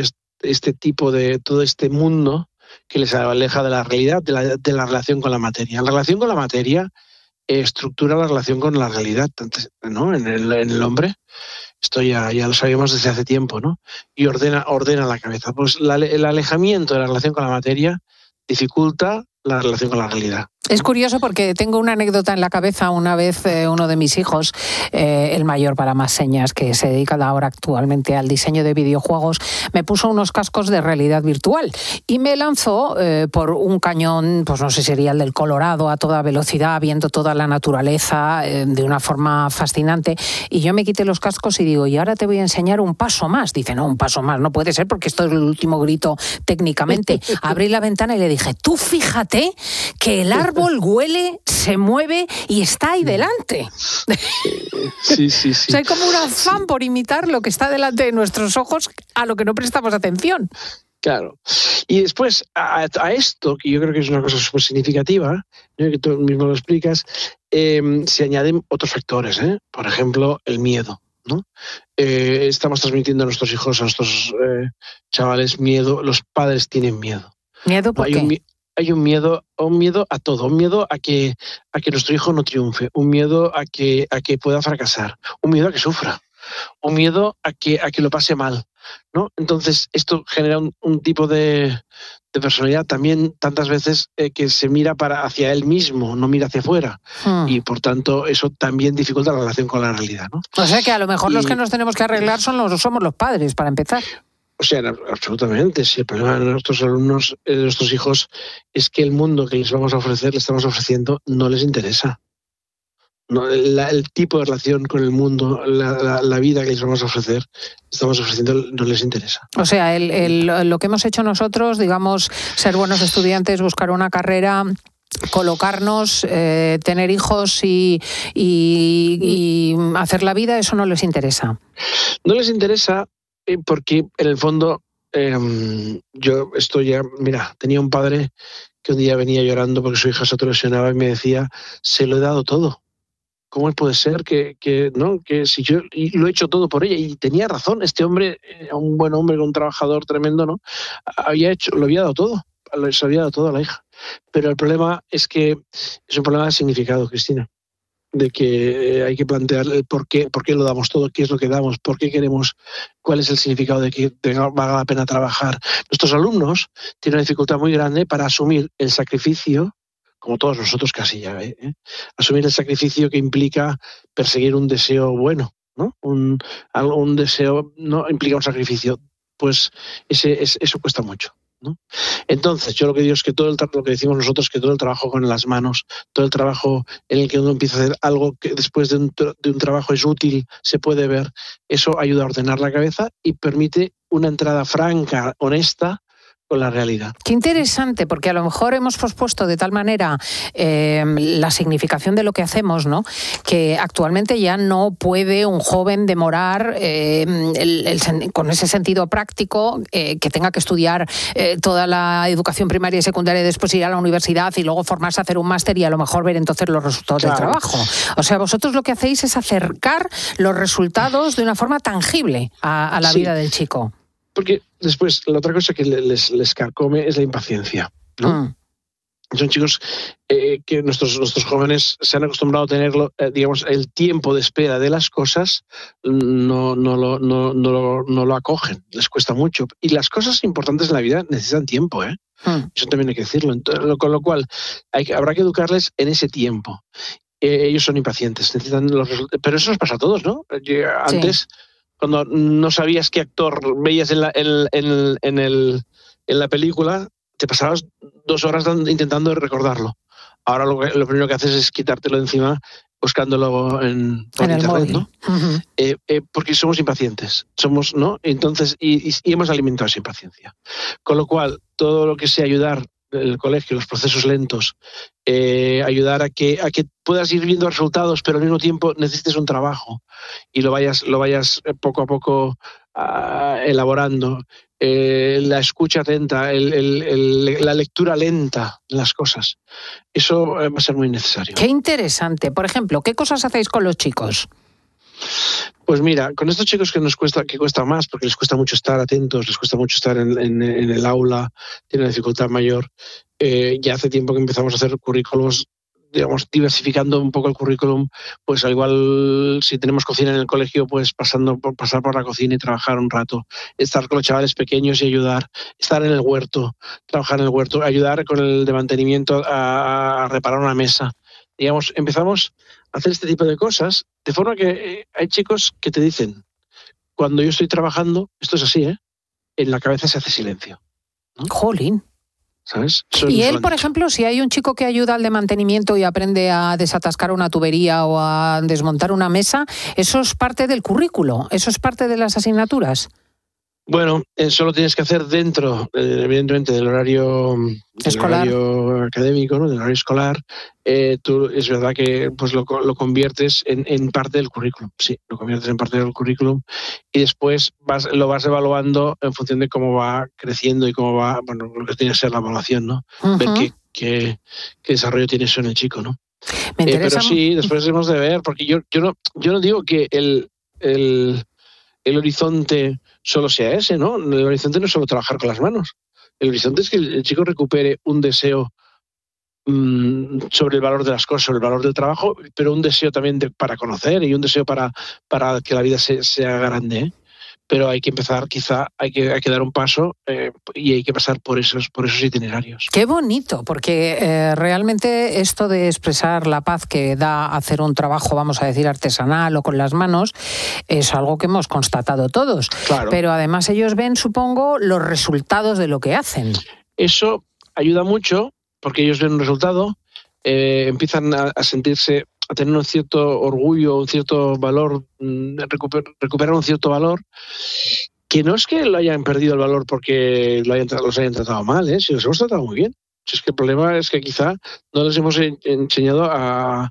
todo este mundo que les aleja de la realidad, de la relación con la materia. La relación con la materia estructura la relación con la realidad, ¿no? En el hombre. Esto ya lo sabíamos desde hace tiempo, ¿no? Y ordena la cabeza. Pues el alejamiento de la relación con la materia dificulta la relación con la realidad. Es curioso porque tengo una anécdota en la cabeza. Una vez uno de mis hijos, el mayor para más señas, que se dedica ahora actualmente al diseño de videojuegos, me puso unos cascos de realidad virtual y me lanzó por un cañón, pues no sé si sería el del Colorado, a toda velocidad, viendo toda la naturaleza de una forma fascinante. Y yo me quité los cascos y digo, y ahora te voy a enseñar un paso más. Dice, no, un paso más, no puede ser porque esto es el último grito técnicamente. Abrí la ventana y le dije, tú fíjate que el árbol huele, se mueve y está ahí delante. Sí. O sea, hay como un afán por imitar lo que está delante de nuestros ojos a lo que no prestamos atención. Claro. Y después, a esto, que yo creo que es una cosa súper significativa, que tú mismo lo explicas, se añaden otros factores, por ejemplo, el miedo, ¿no? Estamos transmitiendo a nuestros hijos, a nuestros chavales, miedo. Los padres tienen miedo. ¿Miedo por qué? Hay un miedo a todo, un miedo a que nuestro hijo no triunfe, un miedo a que pueda fracasar, un miedo a que sufra, un miedo a que lo pase mal, ¿no? Entonces esto genera un tipo de personalidad también tantas veces que se mira hacia él mismo, no mira hacia afuera, y por tanto eso también dificulta la relación con la realidad, ¿no? O sea que a lo mejor los que nos tenemos que arreglar somos los padres, para empezar. O sea, absolutamente. Si el problema de nuestros alumnos, de nuestros hijos, es que el mundo que les vamos a ofrecer, le estamos ofreciendo, no les interesa. No, el tipo de relación con el mundo, la vida que les vamos a ofrecer, estamos ofreciendo, no les interesa. O sea, lo que hemos hecho nosotros, digamos, ser buenos estudiantes, buscar una carrera, colocarnos, tener hijos y hacer la vida, eso no les interesa. No les interesa. Porque en el fondo yo tenía un padre que un día venía llorando porque su hija se autolesionaba y me decía, se lo he dado todo. ¿Cómo puede ser que si yo lo he hecho todo por ella? Y tenía razón, este hombre, un buen hombre, un trabajador tremendo, ¿no? Lo había dado todo, se había dado todo a la hija. Pero el problema es que es un problema de significado, Cristina. De que hay que plantear el por qué lo damos todo, qué es lo que damos, por qué queremos, cuál es el significado de que valga la pena trabajar. Nuestros alumnos tienen una dificultad muy grande para asumir el sacrificio, como todos nosotros casi ya, asumir el sacrificio que implica perseguir un deseo bueno, ¿no? Un deseo no implica un sacrificio, pues eso cuesta mucho, ¿no? Entonces, yo lo que digo es que lo que decimos nosotros, que todo el trabajo con las manos, todo el trabajo en el que uno empieza a hacer algo que después de un trabajo es útil, se puede ver, eso ayuda a ordenar la cabeza y permite una entrada franca, honesta, con la realidad. Qué interesante, porque a lo mejor hemos pospuesto de tal manera la significación de lo que hacemos, ¿no? Que actualmente ya no puede un joven demorar con ese sentido práctico que tenga que estudiar toda la educación primaria y secundaria y después ir a la universidad y luego formarse a hacer un máster y a lo mejor ver entonces los resultados del trabajo. O sea, vosotros lo que hacéis es acercar los resultados de una forma tangible a la vida del chico. Porque después, la otra cosa que les carcome es la impaciencia, ¿no? Son chicos que nuestros jóvenes se han acostumbrado a tenerlo, digamos, el tiempo de espera de las cosas no lo acogen, les cuesta mucho. Y las cosas importantes en la vida necesitan tiempo, ¿eh? Eso también hay que decirlo. Entonces, con lo cual, habrá que educarles en ese tiempo. Ellos son impacientes, necesitan los resultados. Pero eso nos pasa a todos, ¿no? Antes... Sí. Cuando no sabías qué actor veías en la película, te pasabas 2 horas intentando recordarlo. Ahora lo primero que haces es quitártelo de encima buscándolo por internet, móvil, ¿no? Porque somos impacientes, ¿no? Entonces, y hemos alimentado esa impaciencia. Con lo cual, todo lo que sea ayudar el colegio, los procesos lentos, ayudar a que puedas ir viendo resultados, pero al mismo tiempo necesites un trabajo y lo vayas poco a poco elaborando. La escucha atenta, la lectura lenta de las cosas. Eso va a ser muy necesario. Qué interesante. Por ejemplo, ¿qué cosas hacéis con los chicos? Pues mira, con estos chicos que cuesta más, porque les cuesta mucho estar atentos, les cuesta mucho estar en el aula, tienen dificultad mayor, ya hace tiempo que empezamos a hacer currículos, digamos, diversificando un poco el currículum, pues al igual si tenemos cocina en el colegio, pues pasar por la cocina y trabajar un rato, estar con los chavales pequeños y ayudar, estar en el huerto, trabajar en el huerto, ayudar con el de mantenimiento a reparar una mesa. Digamos, empezamos a hacer este tipo de cosas, de forma que hay chicos que te dicen, cuando yo estoy trabajando, esto es así, en la cabeza se hace silencio, ¿no? Jolín. ¿Sabes? Y él, por ejemplo, si hay un chico que ayuda al de mantenimiento y aprende a desatascar una tubería o a desmontar una mesa, ¿eso es parte del currículo? ¿Eso es parte de las asignaturas? Bueno, eso lo tienes que hacer dentro, evidentemente, del horario académico, ¿no? Del horario escolar. Tú es verdad que pues lo conviertes en parte del currículum. Sí, lo conviertes en parte del currículum y después lo vas evaluando en función de cómo va creciendo y cómo va, bueno, lo que tiene que ser la evaluación, ¿no? Uh-huh. Ver qué desarrollo tiene eso en el chico, ¿no? Me interesa. Pero sí, después hemos de ver, porque yo no digo que el horizonte solo sea ese, ¿no? El horizonte no es solo trabajar con las manos. El horizonte es que el chico recupere un deseo sobre el valor de las cosas, sobre el valor del trabajo, pero un deseo también para conocer y un deseo para que la vida sea grande, ¿eh? Pero hay que empezar, quizá hay que dar un paso y hay que pasar por esos itinerarios. Qué bonito, porque realmente esto de expresar la paz que da hacer un trabajo, vamos a decir, artesanal o con las manos, es algo que hemos constatado todos. Claro. Pero además ellos ven, supongo, los resultados de lo que hacen. Eso ayuda mucho, porque ellos ven un resultado, empiezan a sentirse, a tener un cierto orgullo, un cierto valor, recuperar un cierto valor, que no es que lo hayan perdido el valor porque los hayan tratado mal, si los hemos tratado muy bien. Si es que el problema es que quizá no les hemos enseñado a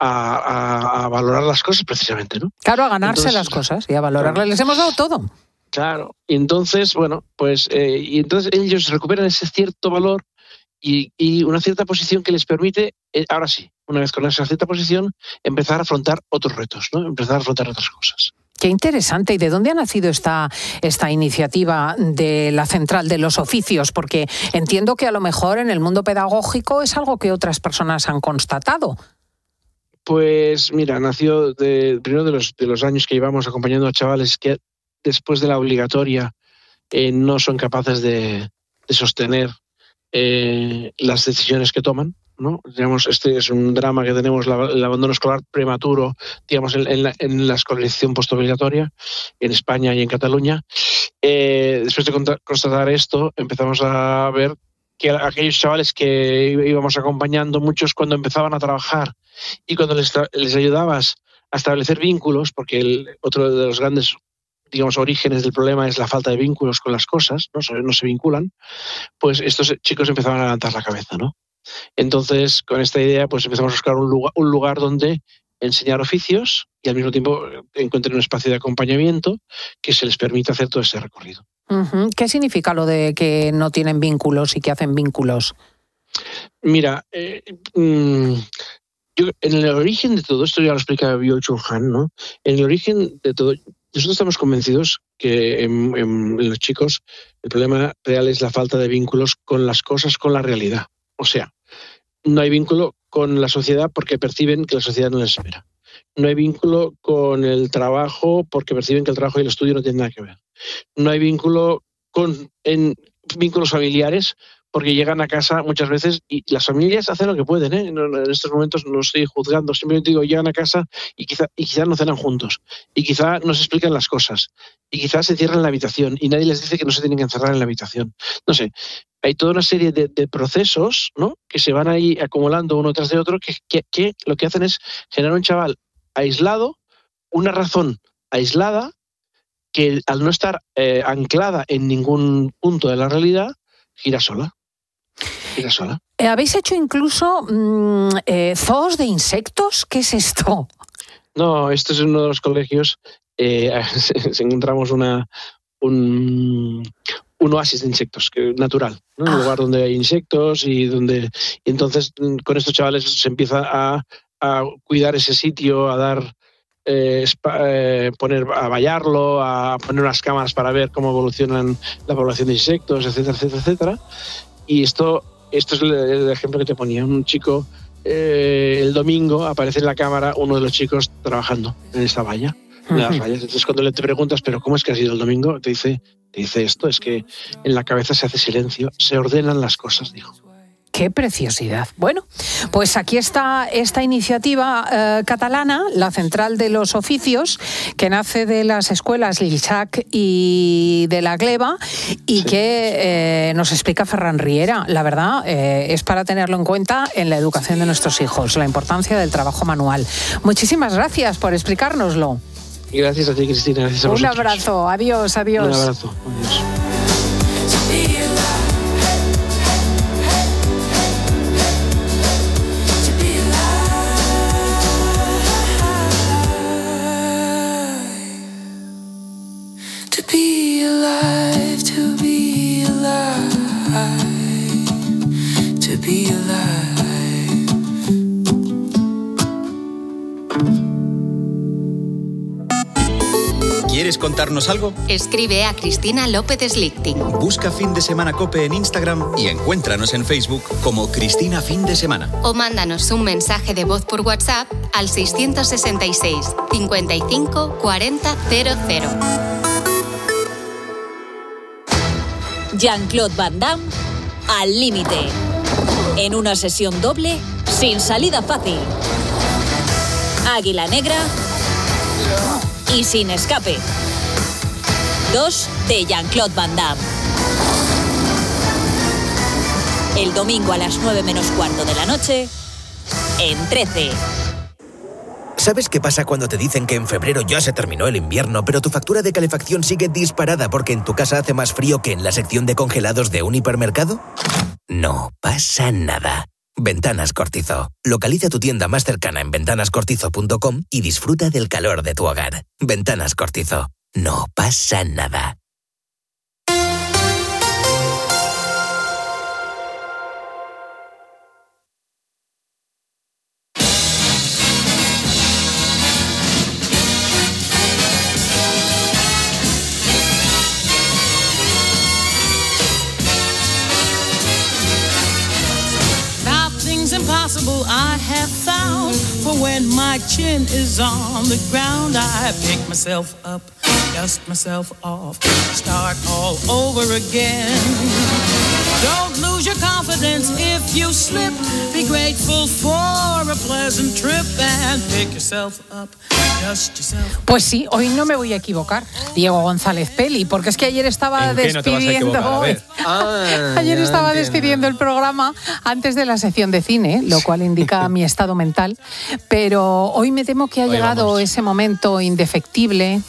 valorar las cosas precisamente, ¿no? Claro, a ganarse las cosas y a valorarlas. Claro. Les hemos dado todo. Claro. Y entonces, bueno, pues entonces ellos recuperan ese cierto valor y una cierta posición que les permite, ahora sí, una vez con esa cierta posición, empezar a afrontar otros retos, ¿no? Empezar a afrontar otras cosas. Qué interesante. ¿Y de dónde ha nacido esta iniciativa de la Central de los Oficios? Porque entiendo que a lo mejor en el mundo pedagógico es algo que otras personas han constatado. Pues mira, nació primero de los años que llevamos acompañando a chavales que después de la obligatoria no son capaces de sostener las decisiones que toman, ¿no? Digamos, este es un drama que tenemos, el abandono escolar prematuro, digamos, en la escolarización postobligatoria en España y en Cataluña. Después de constatar esto, empezamos a ver que aquellos chavales que íbamos acompañando, muchos cuando empezaban a trabajar y cuando les ayudabas a establecer vínculos, porque otro de los grandes, digamos, orígenes del problema es la falta de vínculos con las cosas, no se vinculan, pues estos chicos empezaban a levantar la cabeza, ¿no? Entonces, con esta idea, pues empezamos a buscar un lugar donde enseñar oficios y al mismo tiempo encuentren un espacio de acompañamiento que se les permita hacer todo ese recorrido. Uh-huh. ¿Qué significa lo de que no tienen vínculos y que hacen vínculos? Mira, yo, en el origen de todo esto, ya lo explica Byung-Chul Han, ¿no? En el origen de todo, nosotros estamos convencidos que en los chicos el problema real es la falta de vínculos con las cosas, con la realidad. O sea, no hay vínculo con la sociedad porque perciben que la sociedad no les espera. No hay vínculo con el trabajo porque perciben que el trabajo y el estudio no tienen nada que ver. No hay vínculo en vínculos familiares porque llegan a casa muchas veces y las familias hacen lo que pueden, ¿eh? En estos momentos no estoy juzgando, simplemente digo, llegan a casa y quizá no cenan juntos, y quizá no se explican las cosas, y quizá se cierran en la habitación y nadie les dice que no se tienen que encerrar en la habitación. No sé, hay toda una serie de procesos, ¿no?, que se van ahí acumulando uno tras de otro que lo que hacen es generar un chaval aislado, una razón aislada, que al no estar anclada en ningún punto de la realidad, gira sola. ¿Habéis hecho incluso zoos de insectos? ¿Qué es esto? No, esto es uno de los colegios. Encontramos un oasis de insectos natural, ¿no? Un lugar donde hay insectos y entonces con estos chavales se empieza a cuidar ese sitio, a dar a vallarlo, a poner unas cámaras para ver cómo evolucionan la población de insectos, etcétera, etcétera, etcétera. Y esto es el ejemplo que te ponía. Un chico, el domingo aparece en la cámara uno de los chicos trabajando en esta valla, en las vallas. Entonces cuando te preguntas, ¿pero cómo es que ha sido el domingo? Te dice esto, es que en la cabeza se hace silencio, se ordenan las cosas, dijo. ¡Qué preciosidad! Bueno, pues aquí está esta iniciativa catalana, la Central de los Oficios, que nace de las escuelas l'Ilsac y de la Gleva y que nos explica Ferran Riera. La verdad, es para tenerlo en cuenta en la educación de nuestros hijos, la importancia del trabajo manual. Muchísimas gracias por explicárnoslo. Y gracias a ti, Cristina. Gracias a vosotros. Un abrazo. Adiós, adiós. Un abrazo. Adiós. ¿Quieres contarnos algo? Escribe a Cristina López Slichting. Busca Fin de Semana COPE en Instagram y encuéntranos en Facebook como Cristina Fin de Semana. O mándanos un mensaje de voz por WhatsApp al 666 55 40 00. Jean-Claude Van Damme al límite. En una sesión doble, sin salida fácil. Águila Negra y sin escape. 2 de Jean-Claude Van Damme. El domingo a las 9 menos cuarto de la noche, en 13. ¿Sabes qué pasa cuando te dicen que en febrero ya se terminó el invierno, pero tu factura de calefacción sigue disparada porque en tu casa hace más frío que en la sección de congelados de un hipermercado? No pasa nada. Ventanas Cortizo. Localiza tu tienda más cercana en ventanascortizo.com y disfruta del calor de tu hogar. Ventanas Cortizo. No pasa nada. I have found, for when my chin is on the ground, I pick myself up, dust myself off, start all over again. Don't lose your confidence if you slip, be grateful for a pleasant trip and pick yourself up, dust yourself. Pues sí, hoy no me voy a equivocar, Diego González Peli, porque es que ayer estaba despidiendo. Ayer estaba despidiendo el programa antes de la sección de cine, lo cual indica mi estado mental, pero hoy me temo que ha llegado ese momento indefectible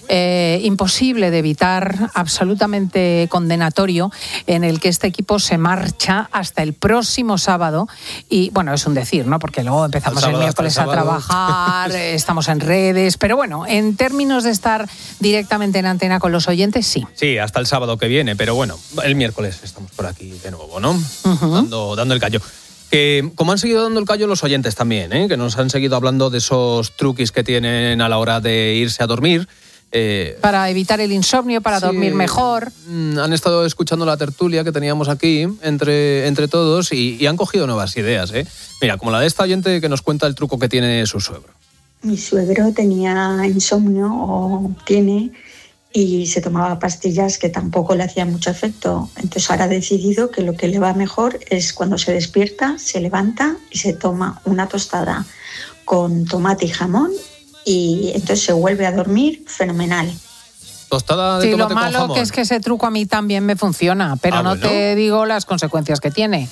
imposible de evitar, absolutamente condenatorio, en el que este equipo se marcha hasta el próximo sábado. Y bueno, es un decir, ¿no? Porque luego empezamos el miércoles a trabajar, estamos en redes, pero bueno, en términos de estar directamente en antena con los oyentes, sí. Sí, hasta el sábado que viene, pero bueno, el miércoles estamos por aquí de nuevo, ¿no? Dando el callo. Como han seguido dando el callo los oyentes también, que nos han seguido hablando de esos truquis que tienen a la hora de irse a dormir. Para evitar el insomnio, para dormir mejor. Han estado escuchando la tertulia que teníamos aquí entre todos y han cogido nuevas ideas. Mira, como la de esta oyente que nos cuenta el truco que tiene su suegro. Mi suegro tenía insomnio, o tiene, y se tomaba pastillas que tampoco le hacían mucho efecto. Entonces ahora ha decidido que lo que le va mejor es cuando se despierta, se levanta y se toma una tostada con tomate y jamón, y entonces se vuelve a dormir fenomenal. Tostada de tomate con jamón. Sí, lo malo que es que ese truco a mí también me funciona, pero no te digo las consecuencias que tiene.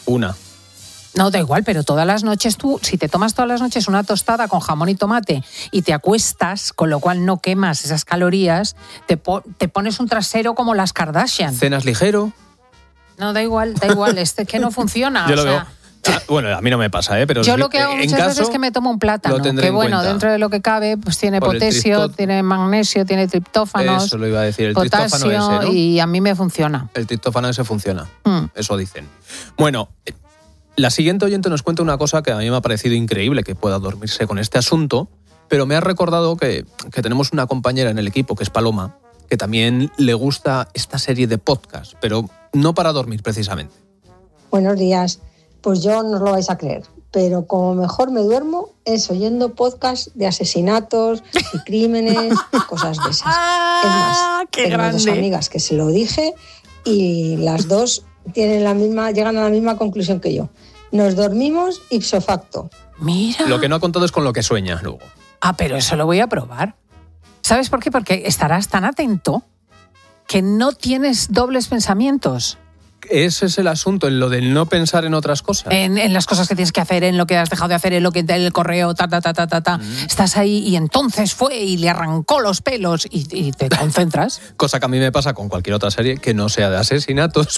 No, da igual, pero todas las noches tú, si te tomas todas las noches una tostada con jamón y tomate y te acuestas, con lo cual no quemas esas calorías, te pones un trasero como las Kardashian. ¿Cenas ligero? No, da igual, que no funciona. Yo lo veo. Bueno, a mí no me pasa, pero yo lo que hago muchas veces es que me tomo un plátano, que bueno, dentro de lo que cabe, pues tiene potasio, tiene magnesio, tiene triptófanos. Eso lo iba a decir, el potasio, triptófano ese, ¿no? Y a mí me funciona. El triptófano ese funciona, eso dicen. Bueno, la siguiente oyente nos cuenta una cosa que a mí me ha parecido increíble, que pueda dormirse con este asunto, pero me ha recordado que tenemos una compañera en el equipo, que es Paloma, que también le gusta esta serie de podcast, pero no para dormir precisamente. Buenos días. Pues yo no os lo vais a creer, pero como mejor me duermo es oyendo podcasts de asesinatos y crímenes y cosas de esas. Es más, tengo dos amigas que se lo dije y las dos llegan a la misma conclusión que yo. Nos dormimos ipso facto. Mira. Lo que no ha contado es con lo que sueña luego. Pero eso lo voy a probar. ¿Sabes por qué? Porque estarás tan atento que no tienes dobles pensamientos. Ese es el asunto, en lo de no pensar en otras cosas. En las cosas que tienes que hacer, en lo que has dejado de hacer, en lo que el correo, Estás ahí y entonces fue y le arrancó los pelos y te concentras. Cosa que a mí me pasa con cualquier otra serie que no sea de asesinatos.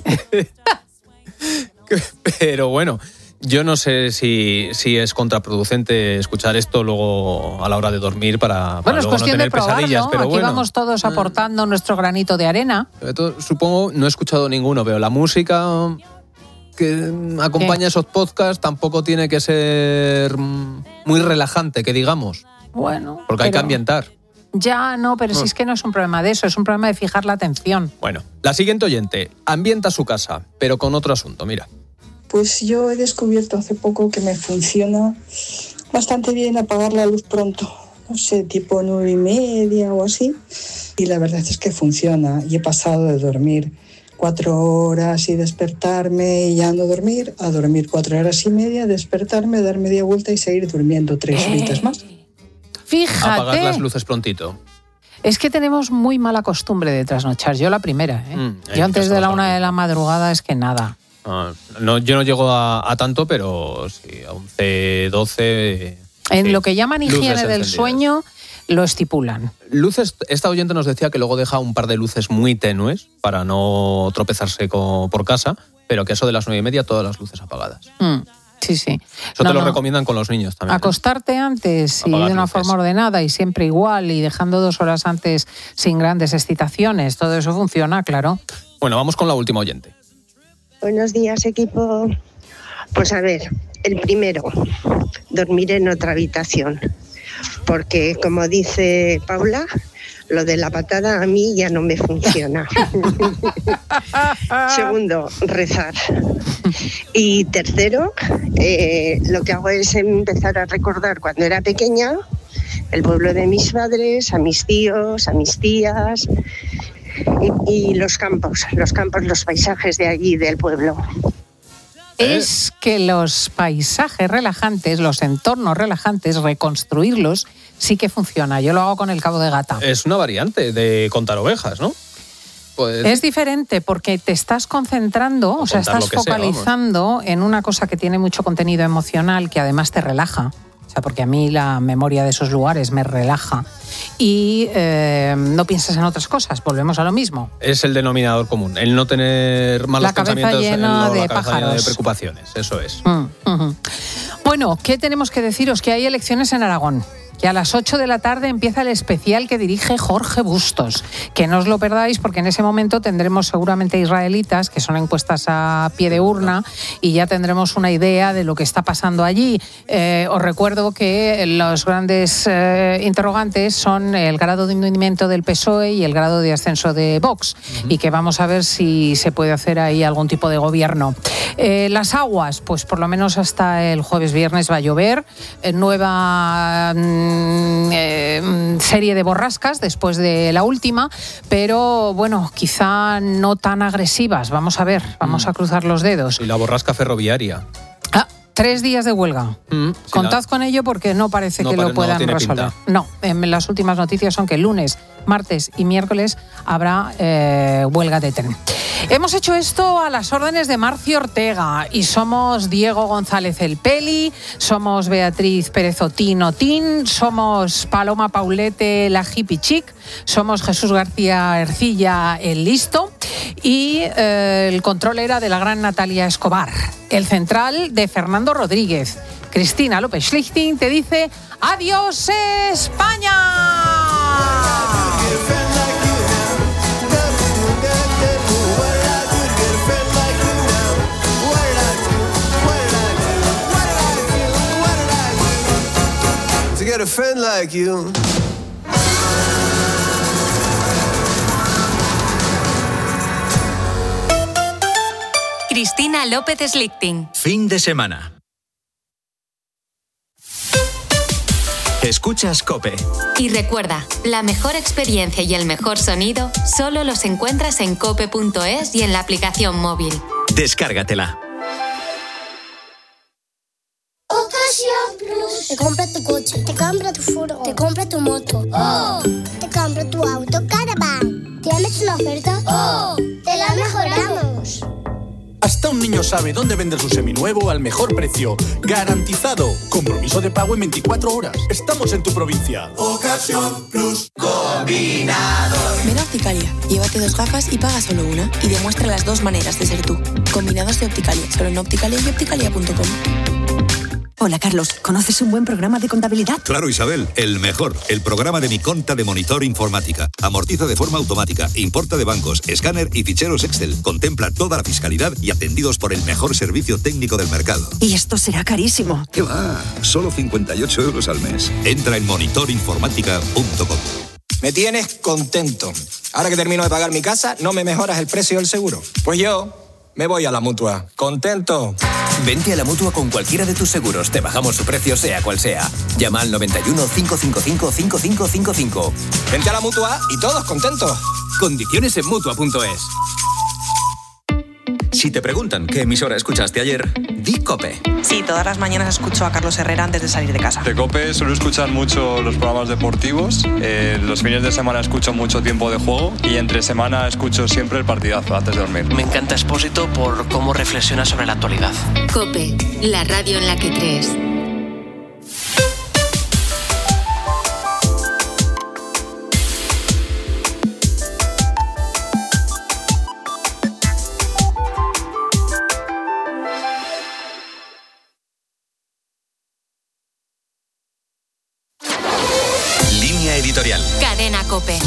Pero bueno, yo no sé si es contraproducente escuchar esto luego a la hora de dormir para bueno, luego es cuestión no tener de probarlo, pesadillas. Pero aquí bueno, vamos todos aportando nuestro granito de arena. Supongo, no he escuchado ninguno, pero la música que acompaña esos podcasts tampoco tiene que ser muy relajante, que digamos. Bueno. Porque hay que ambientar. Ya, no, pero si es que no es un problema de eso, es un problema de fijar la atención. Bueno, la siguiente oyente ambienta su casa, pero con otro asunto, mira. Pues yo he descubierto hace poco que me funciona bastante bien apagar la luz pronto, no sé, tipo 9:30 o así. Y la verdad es que funciona. Y he pasado de dormir 4 horas y despertarme y ya no dormir, a dormir 4 horas y media, despertarme, dar media vuelta y seguir durmiendo 3 horitas más. Fíjate. Apagar las luces prontito. Es que tenemos muy mala costumbre de trasnochar. Yo la primera, Yo antes de la 1 de la madrugada es que nada. No, yo no llego a tanto, pero sí, a 11, 12... En lo que llaman higiene del sueño, lo estipulan. Luces, esta oyente nos decía que luego deja un par de luces muy tenues para no tropezarse por casa, pero que eso de las 9:30 todas las luces apagadas. Sí, sí. Eso te lo recomiendan con los niños también. Acostarte antes y de una forma ordenada y siempre igual y dejando 2 horas antes sin grandes excitaciones. Todo eso funciona, claro. Bueno, vamos con la última oyente. Buenos días, equipo. Pues a ver, el primero, dormir en otra habitación. Porque, como dice Paula, lo de la patada a mí ya no me funciona. Segundo, rezar. Y tercero, lo que hago es empezar a recordar cuando era pequeña el pueblo de mis padres, a mis tíos, a mis tías y los campos, los paisajes de allí, del pueblo. Es que los paisajes relajantes, los entornos relajantes, reconstruirlos sí que funciona. Yo lo hago con el Cabo de Gata. Es una variante de contar ovejas, ¿no? Pues... Es diferente porque te estás concentrando, o sea, estás focalizando en una cosa que tiene mucho contenido emocional, que además te relaja. O sea, porque a mí la memoria de esos lugares me relaja. Y no piensas en otras cosas, volvemos a lo mismo. Es el denominador común, el no tener malos pensamientos, llena de la cabeza pájaros. llena de preocupaciones, eso es. Bueno, ¿qué tenemos que deciros? Que hay elecciones en Aragón. Que a las 8 de la tarde empieza el especial que dirige Jorge Bustos. Que no os lo perdáis porque en ese momento tendremos seguramente israelitas, que son encuestas a pie de urna, y ya tendremos una idea de lo que está pasando allí. Os recuerdo que los grandes interrogantes son el grado de hundimiento del PSOE y el grado de ascenso de Vox, y que vamos a ver si se puede hacer ahí algún tipo de gobierno. Las aguas, pues por lo menos hasta el jueves-viernes va a llover. Nueva serie de borrascas después de la última, pero bueno, quizá no tan agresivas. Vamos a ver, vamos a cruzar los dedos. Y la borrasca ferroviaria. 3 días de huelga. Contad con ello porque no parece que lo puedan resolver. No, las últimas noticias son que el lunes, martes y miércoles habrá huelga de tren. Hemos hecho esto a las órdenes de Marcio Ortega y somos Diego González el Peli, somos Beatriz Pérez Otín, somos Paloma Paulete la hippie chic, somos Jesús García Ercilla el listo y el control era de la gran Natalia Escobar. El central de Fernando Rodríguez. Cristina López Schlichting te dice ¡adiós España! Get a friend like you. Cristina López Schlichting. Fin de semana. Escuchas COPE. Y recuerda, la mejor experiencia y el mejor sonido solo los encuentras en cope.es y en la aplicación móvil. Descárgatela. Ocasión Plus. Te compra tu coche, te compra tu furgo, te compra tu moto. ¡Oh! Te compra tu auto Caravan. ¿Tienes una oferta? ¡Oh! ¡Te la mejoramos! Hasta un niño sabe dónde vender su seminuevo al mejor precio. ¡Garantizado! Compromiso de pago en 24 horas. Estamos en tu provincia. Ocasión Plus. Combinados. Ven a Opticalia, llévate 2 gafas y paga solo una. Y demuestra las 2 maneras de ser tú. Combinados de Opticalia, solo en Opticalia y opticalia.com. Hola, Carlos. ¿Conoces un buen programa de contabilidad? Claro, Isabel. El mejor. El programa de Mi Conta de Monitor Informática. Amortiza de forma automática, importa de bancos, escáner y ficheros Excel. Contempla toda la fiscalidad y atendidos por el mejor servicio técnico del mercado. Y esto será carísimo. ¿Qué va? Solo 58 euros al mes. Entra en monitorinformática.com. Me tienes contento. Ahora que termino de pagar mi casa, ¿no me mejoras el precio del seguro? Pues yo me voy a la Mutua. ¿Contento? Vente a la Mutua con cualquiera de tus seguros. Te bajamos su precio sea cual sea. Llama al 91 555 5555. Vente a la Mutua y todos contentos. Condiciones en Mutua.es. Si te preguntan qué emisora escuchaste ayer, di COPE. Sí, todas las mañanas escucho a Carlos Herrera antes de salir de casa. De COPE suelo escuchar mucho los programas deportivos. Los fines de semana escucho mucho Tiempo de Juego y entre semana escucho siempre el partidazo antes de dormir. Me encanta Expósito por cómo reflexiona sobre la actualidad. COPE, la radio en la que crees. Editorial. Cadena COPE.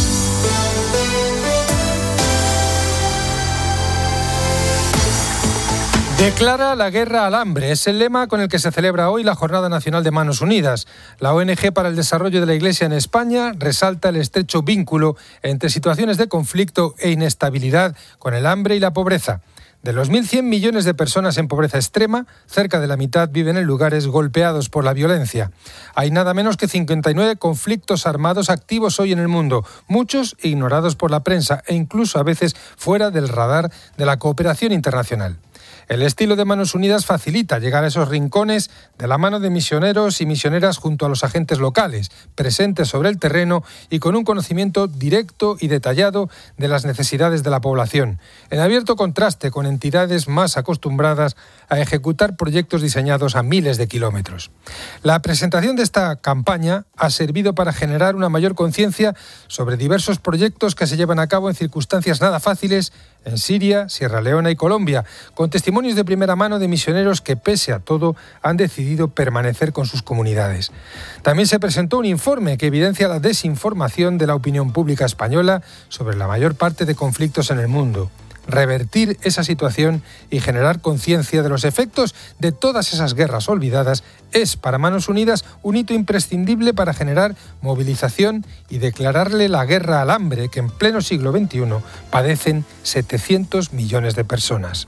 Declara la guerra al hambre. Es el lema con el que se celebra hoy la Jornada Nacional de Manos Unidas. La ONG para el Desarrollo de la Iglesia en España resalta el estrecho vínculo entre situaciones de conflicto e inestabilidad con el hambre y la pobreza. De los 1.100 millones de personas en pobreza extrema, cerca de la mitad viven en lugares golpeados por la violencia. Hay nada menos que 59 conflictos armados activos hoy en el mundo, muchos ignorados por la prensa e incluso a veces fuera del radar de la cooperación internacional. El estilo de Manos Unidas facilita llegar a esos rincones de la mano de misioneros y misioneras junto a los agentes locales, presentes sobre el terreno y con un conocimiento directo y detallado de las necesidades de la población, en abierto contraste con entidades más acostumbradas a ejecutar proyectos diseñados a miles de kilómetros. La presentación de esta campaña ha servido para generar una mayor conciencia sobre diversos proyectos que se llevan a cabo en circunstancias nada fáciles en Siria, Sierra Leona y Colombia, con testimonios de primera mano de misioneros que, pese a todo, han decidido permanecer con sus comunidades. También se presentó un informe que evidencia la desinformación de la opinión pública española sobre la mayor parte de conflictos en el mundo. Revertir esa situación y generar conciencia de los efectos de todas esas guerras olvidadas es, para Manos Unidas, un hito imprescindible para generar movilización y declararle la guerra al hambre que en pleno siglo XXI padecen 700 millones de personas.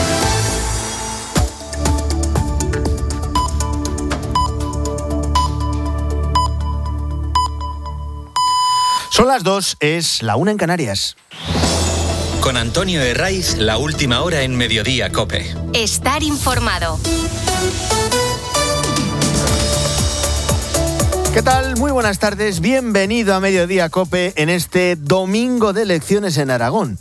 Son las 2, es la 1 en Canarias. Con Antonio Herraiz, la última hora en Mediodía COPE. Estar informado. ¿Qué tal? Muy buenas tardes. Bienvenido a Mediodía COPE en este domingo de elecciones en Aragón.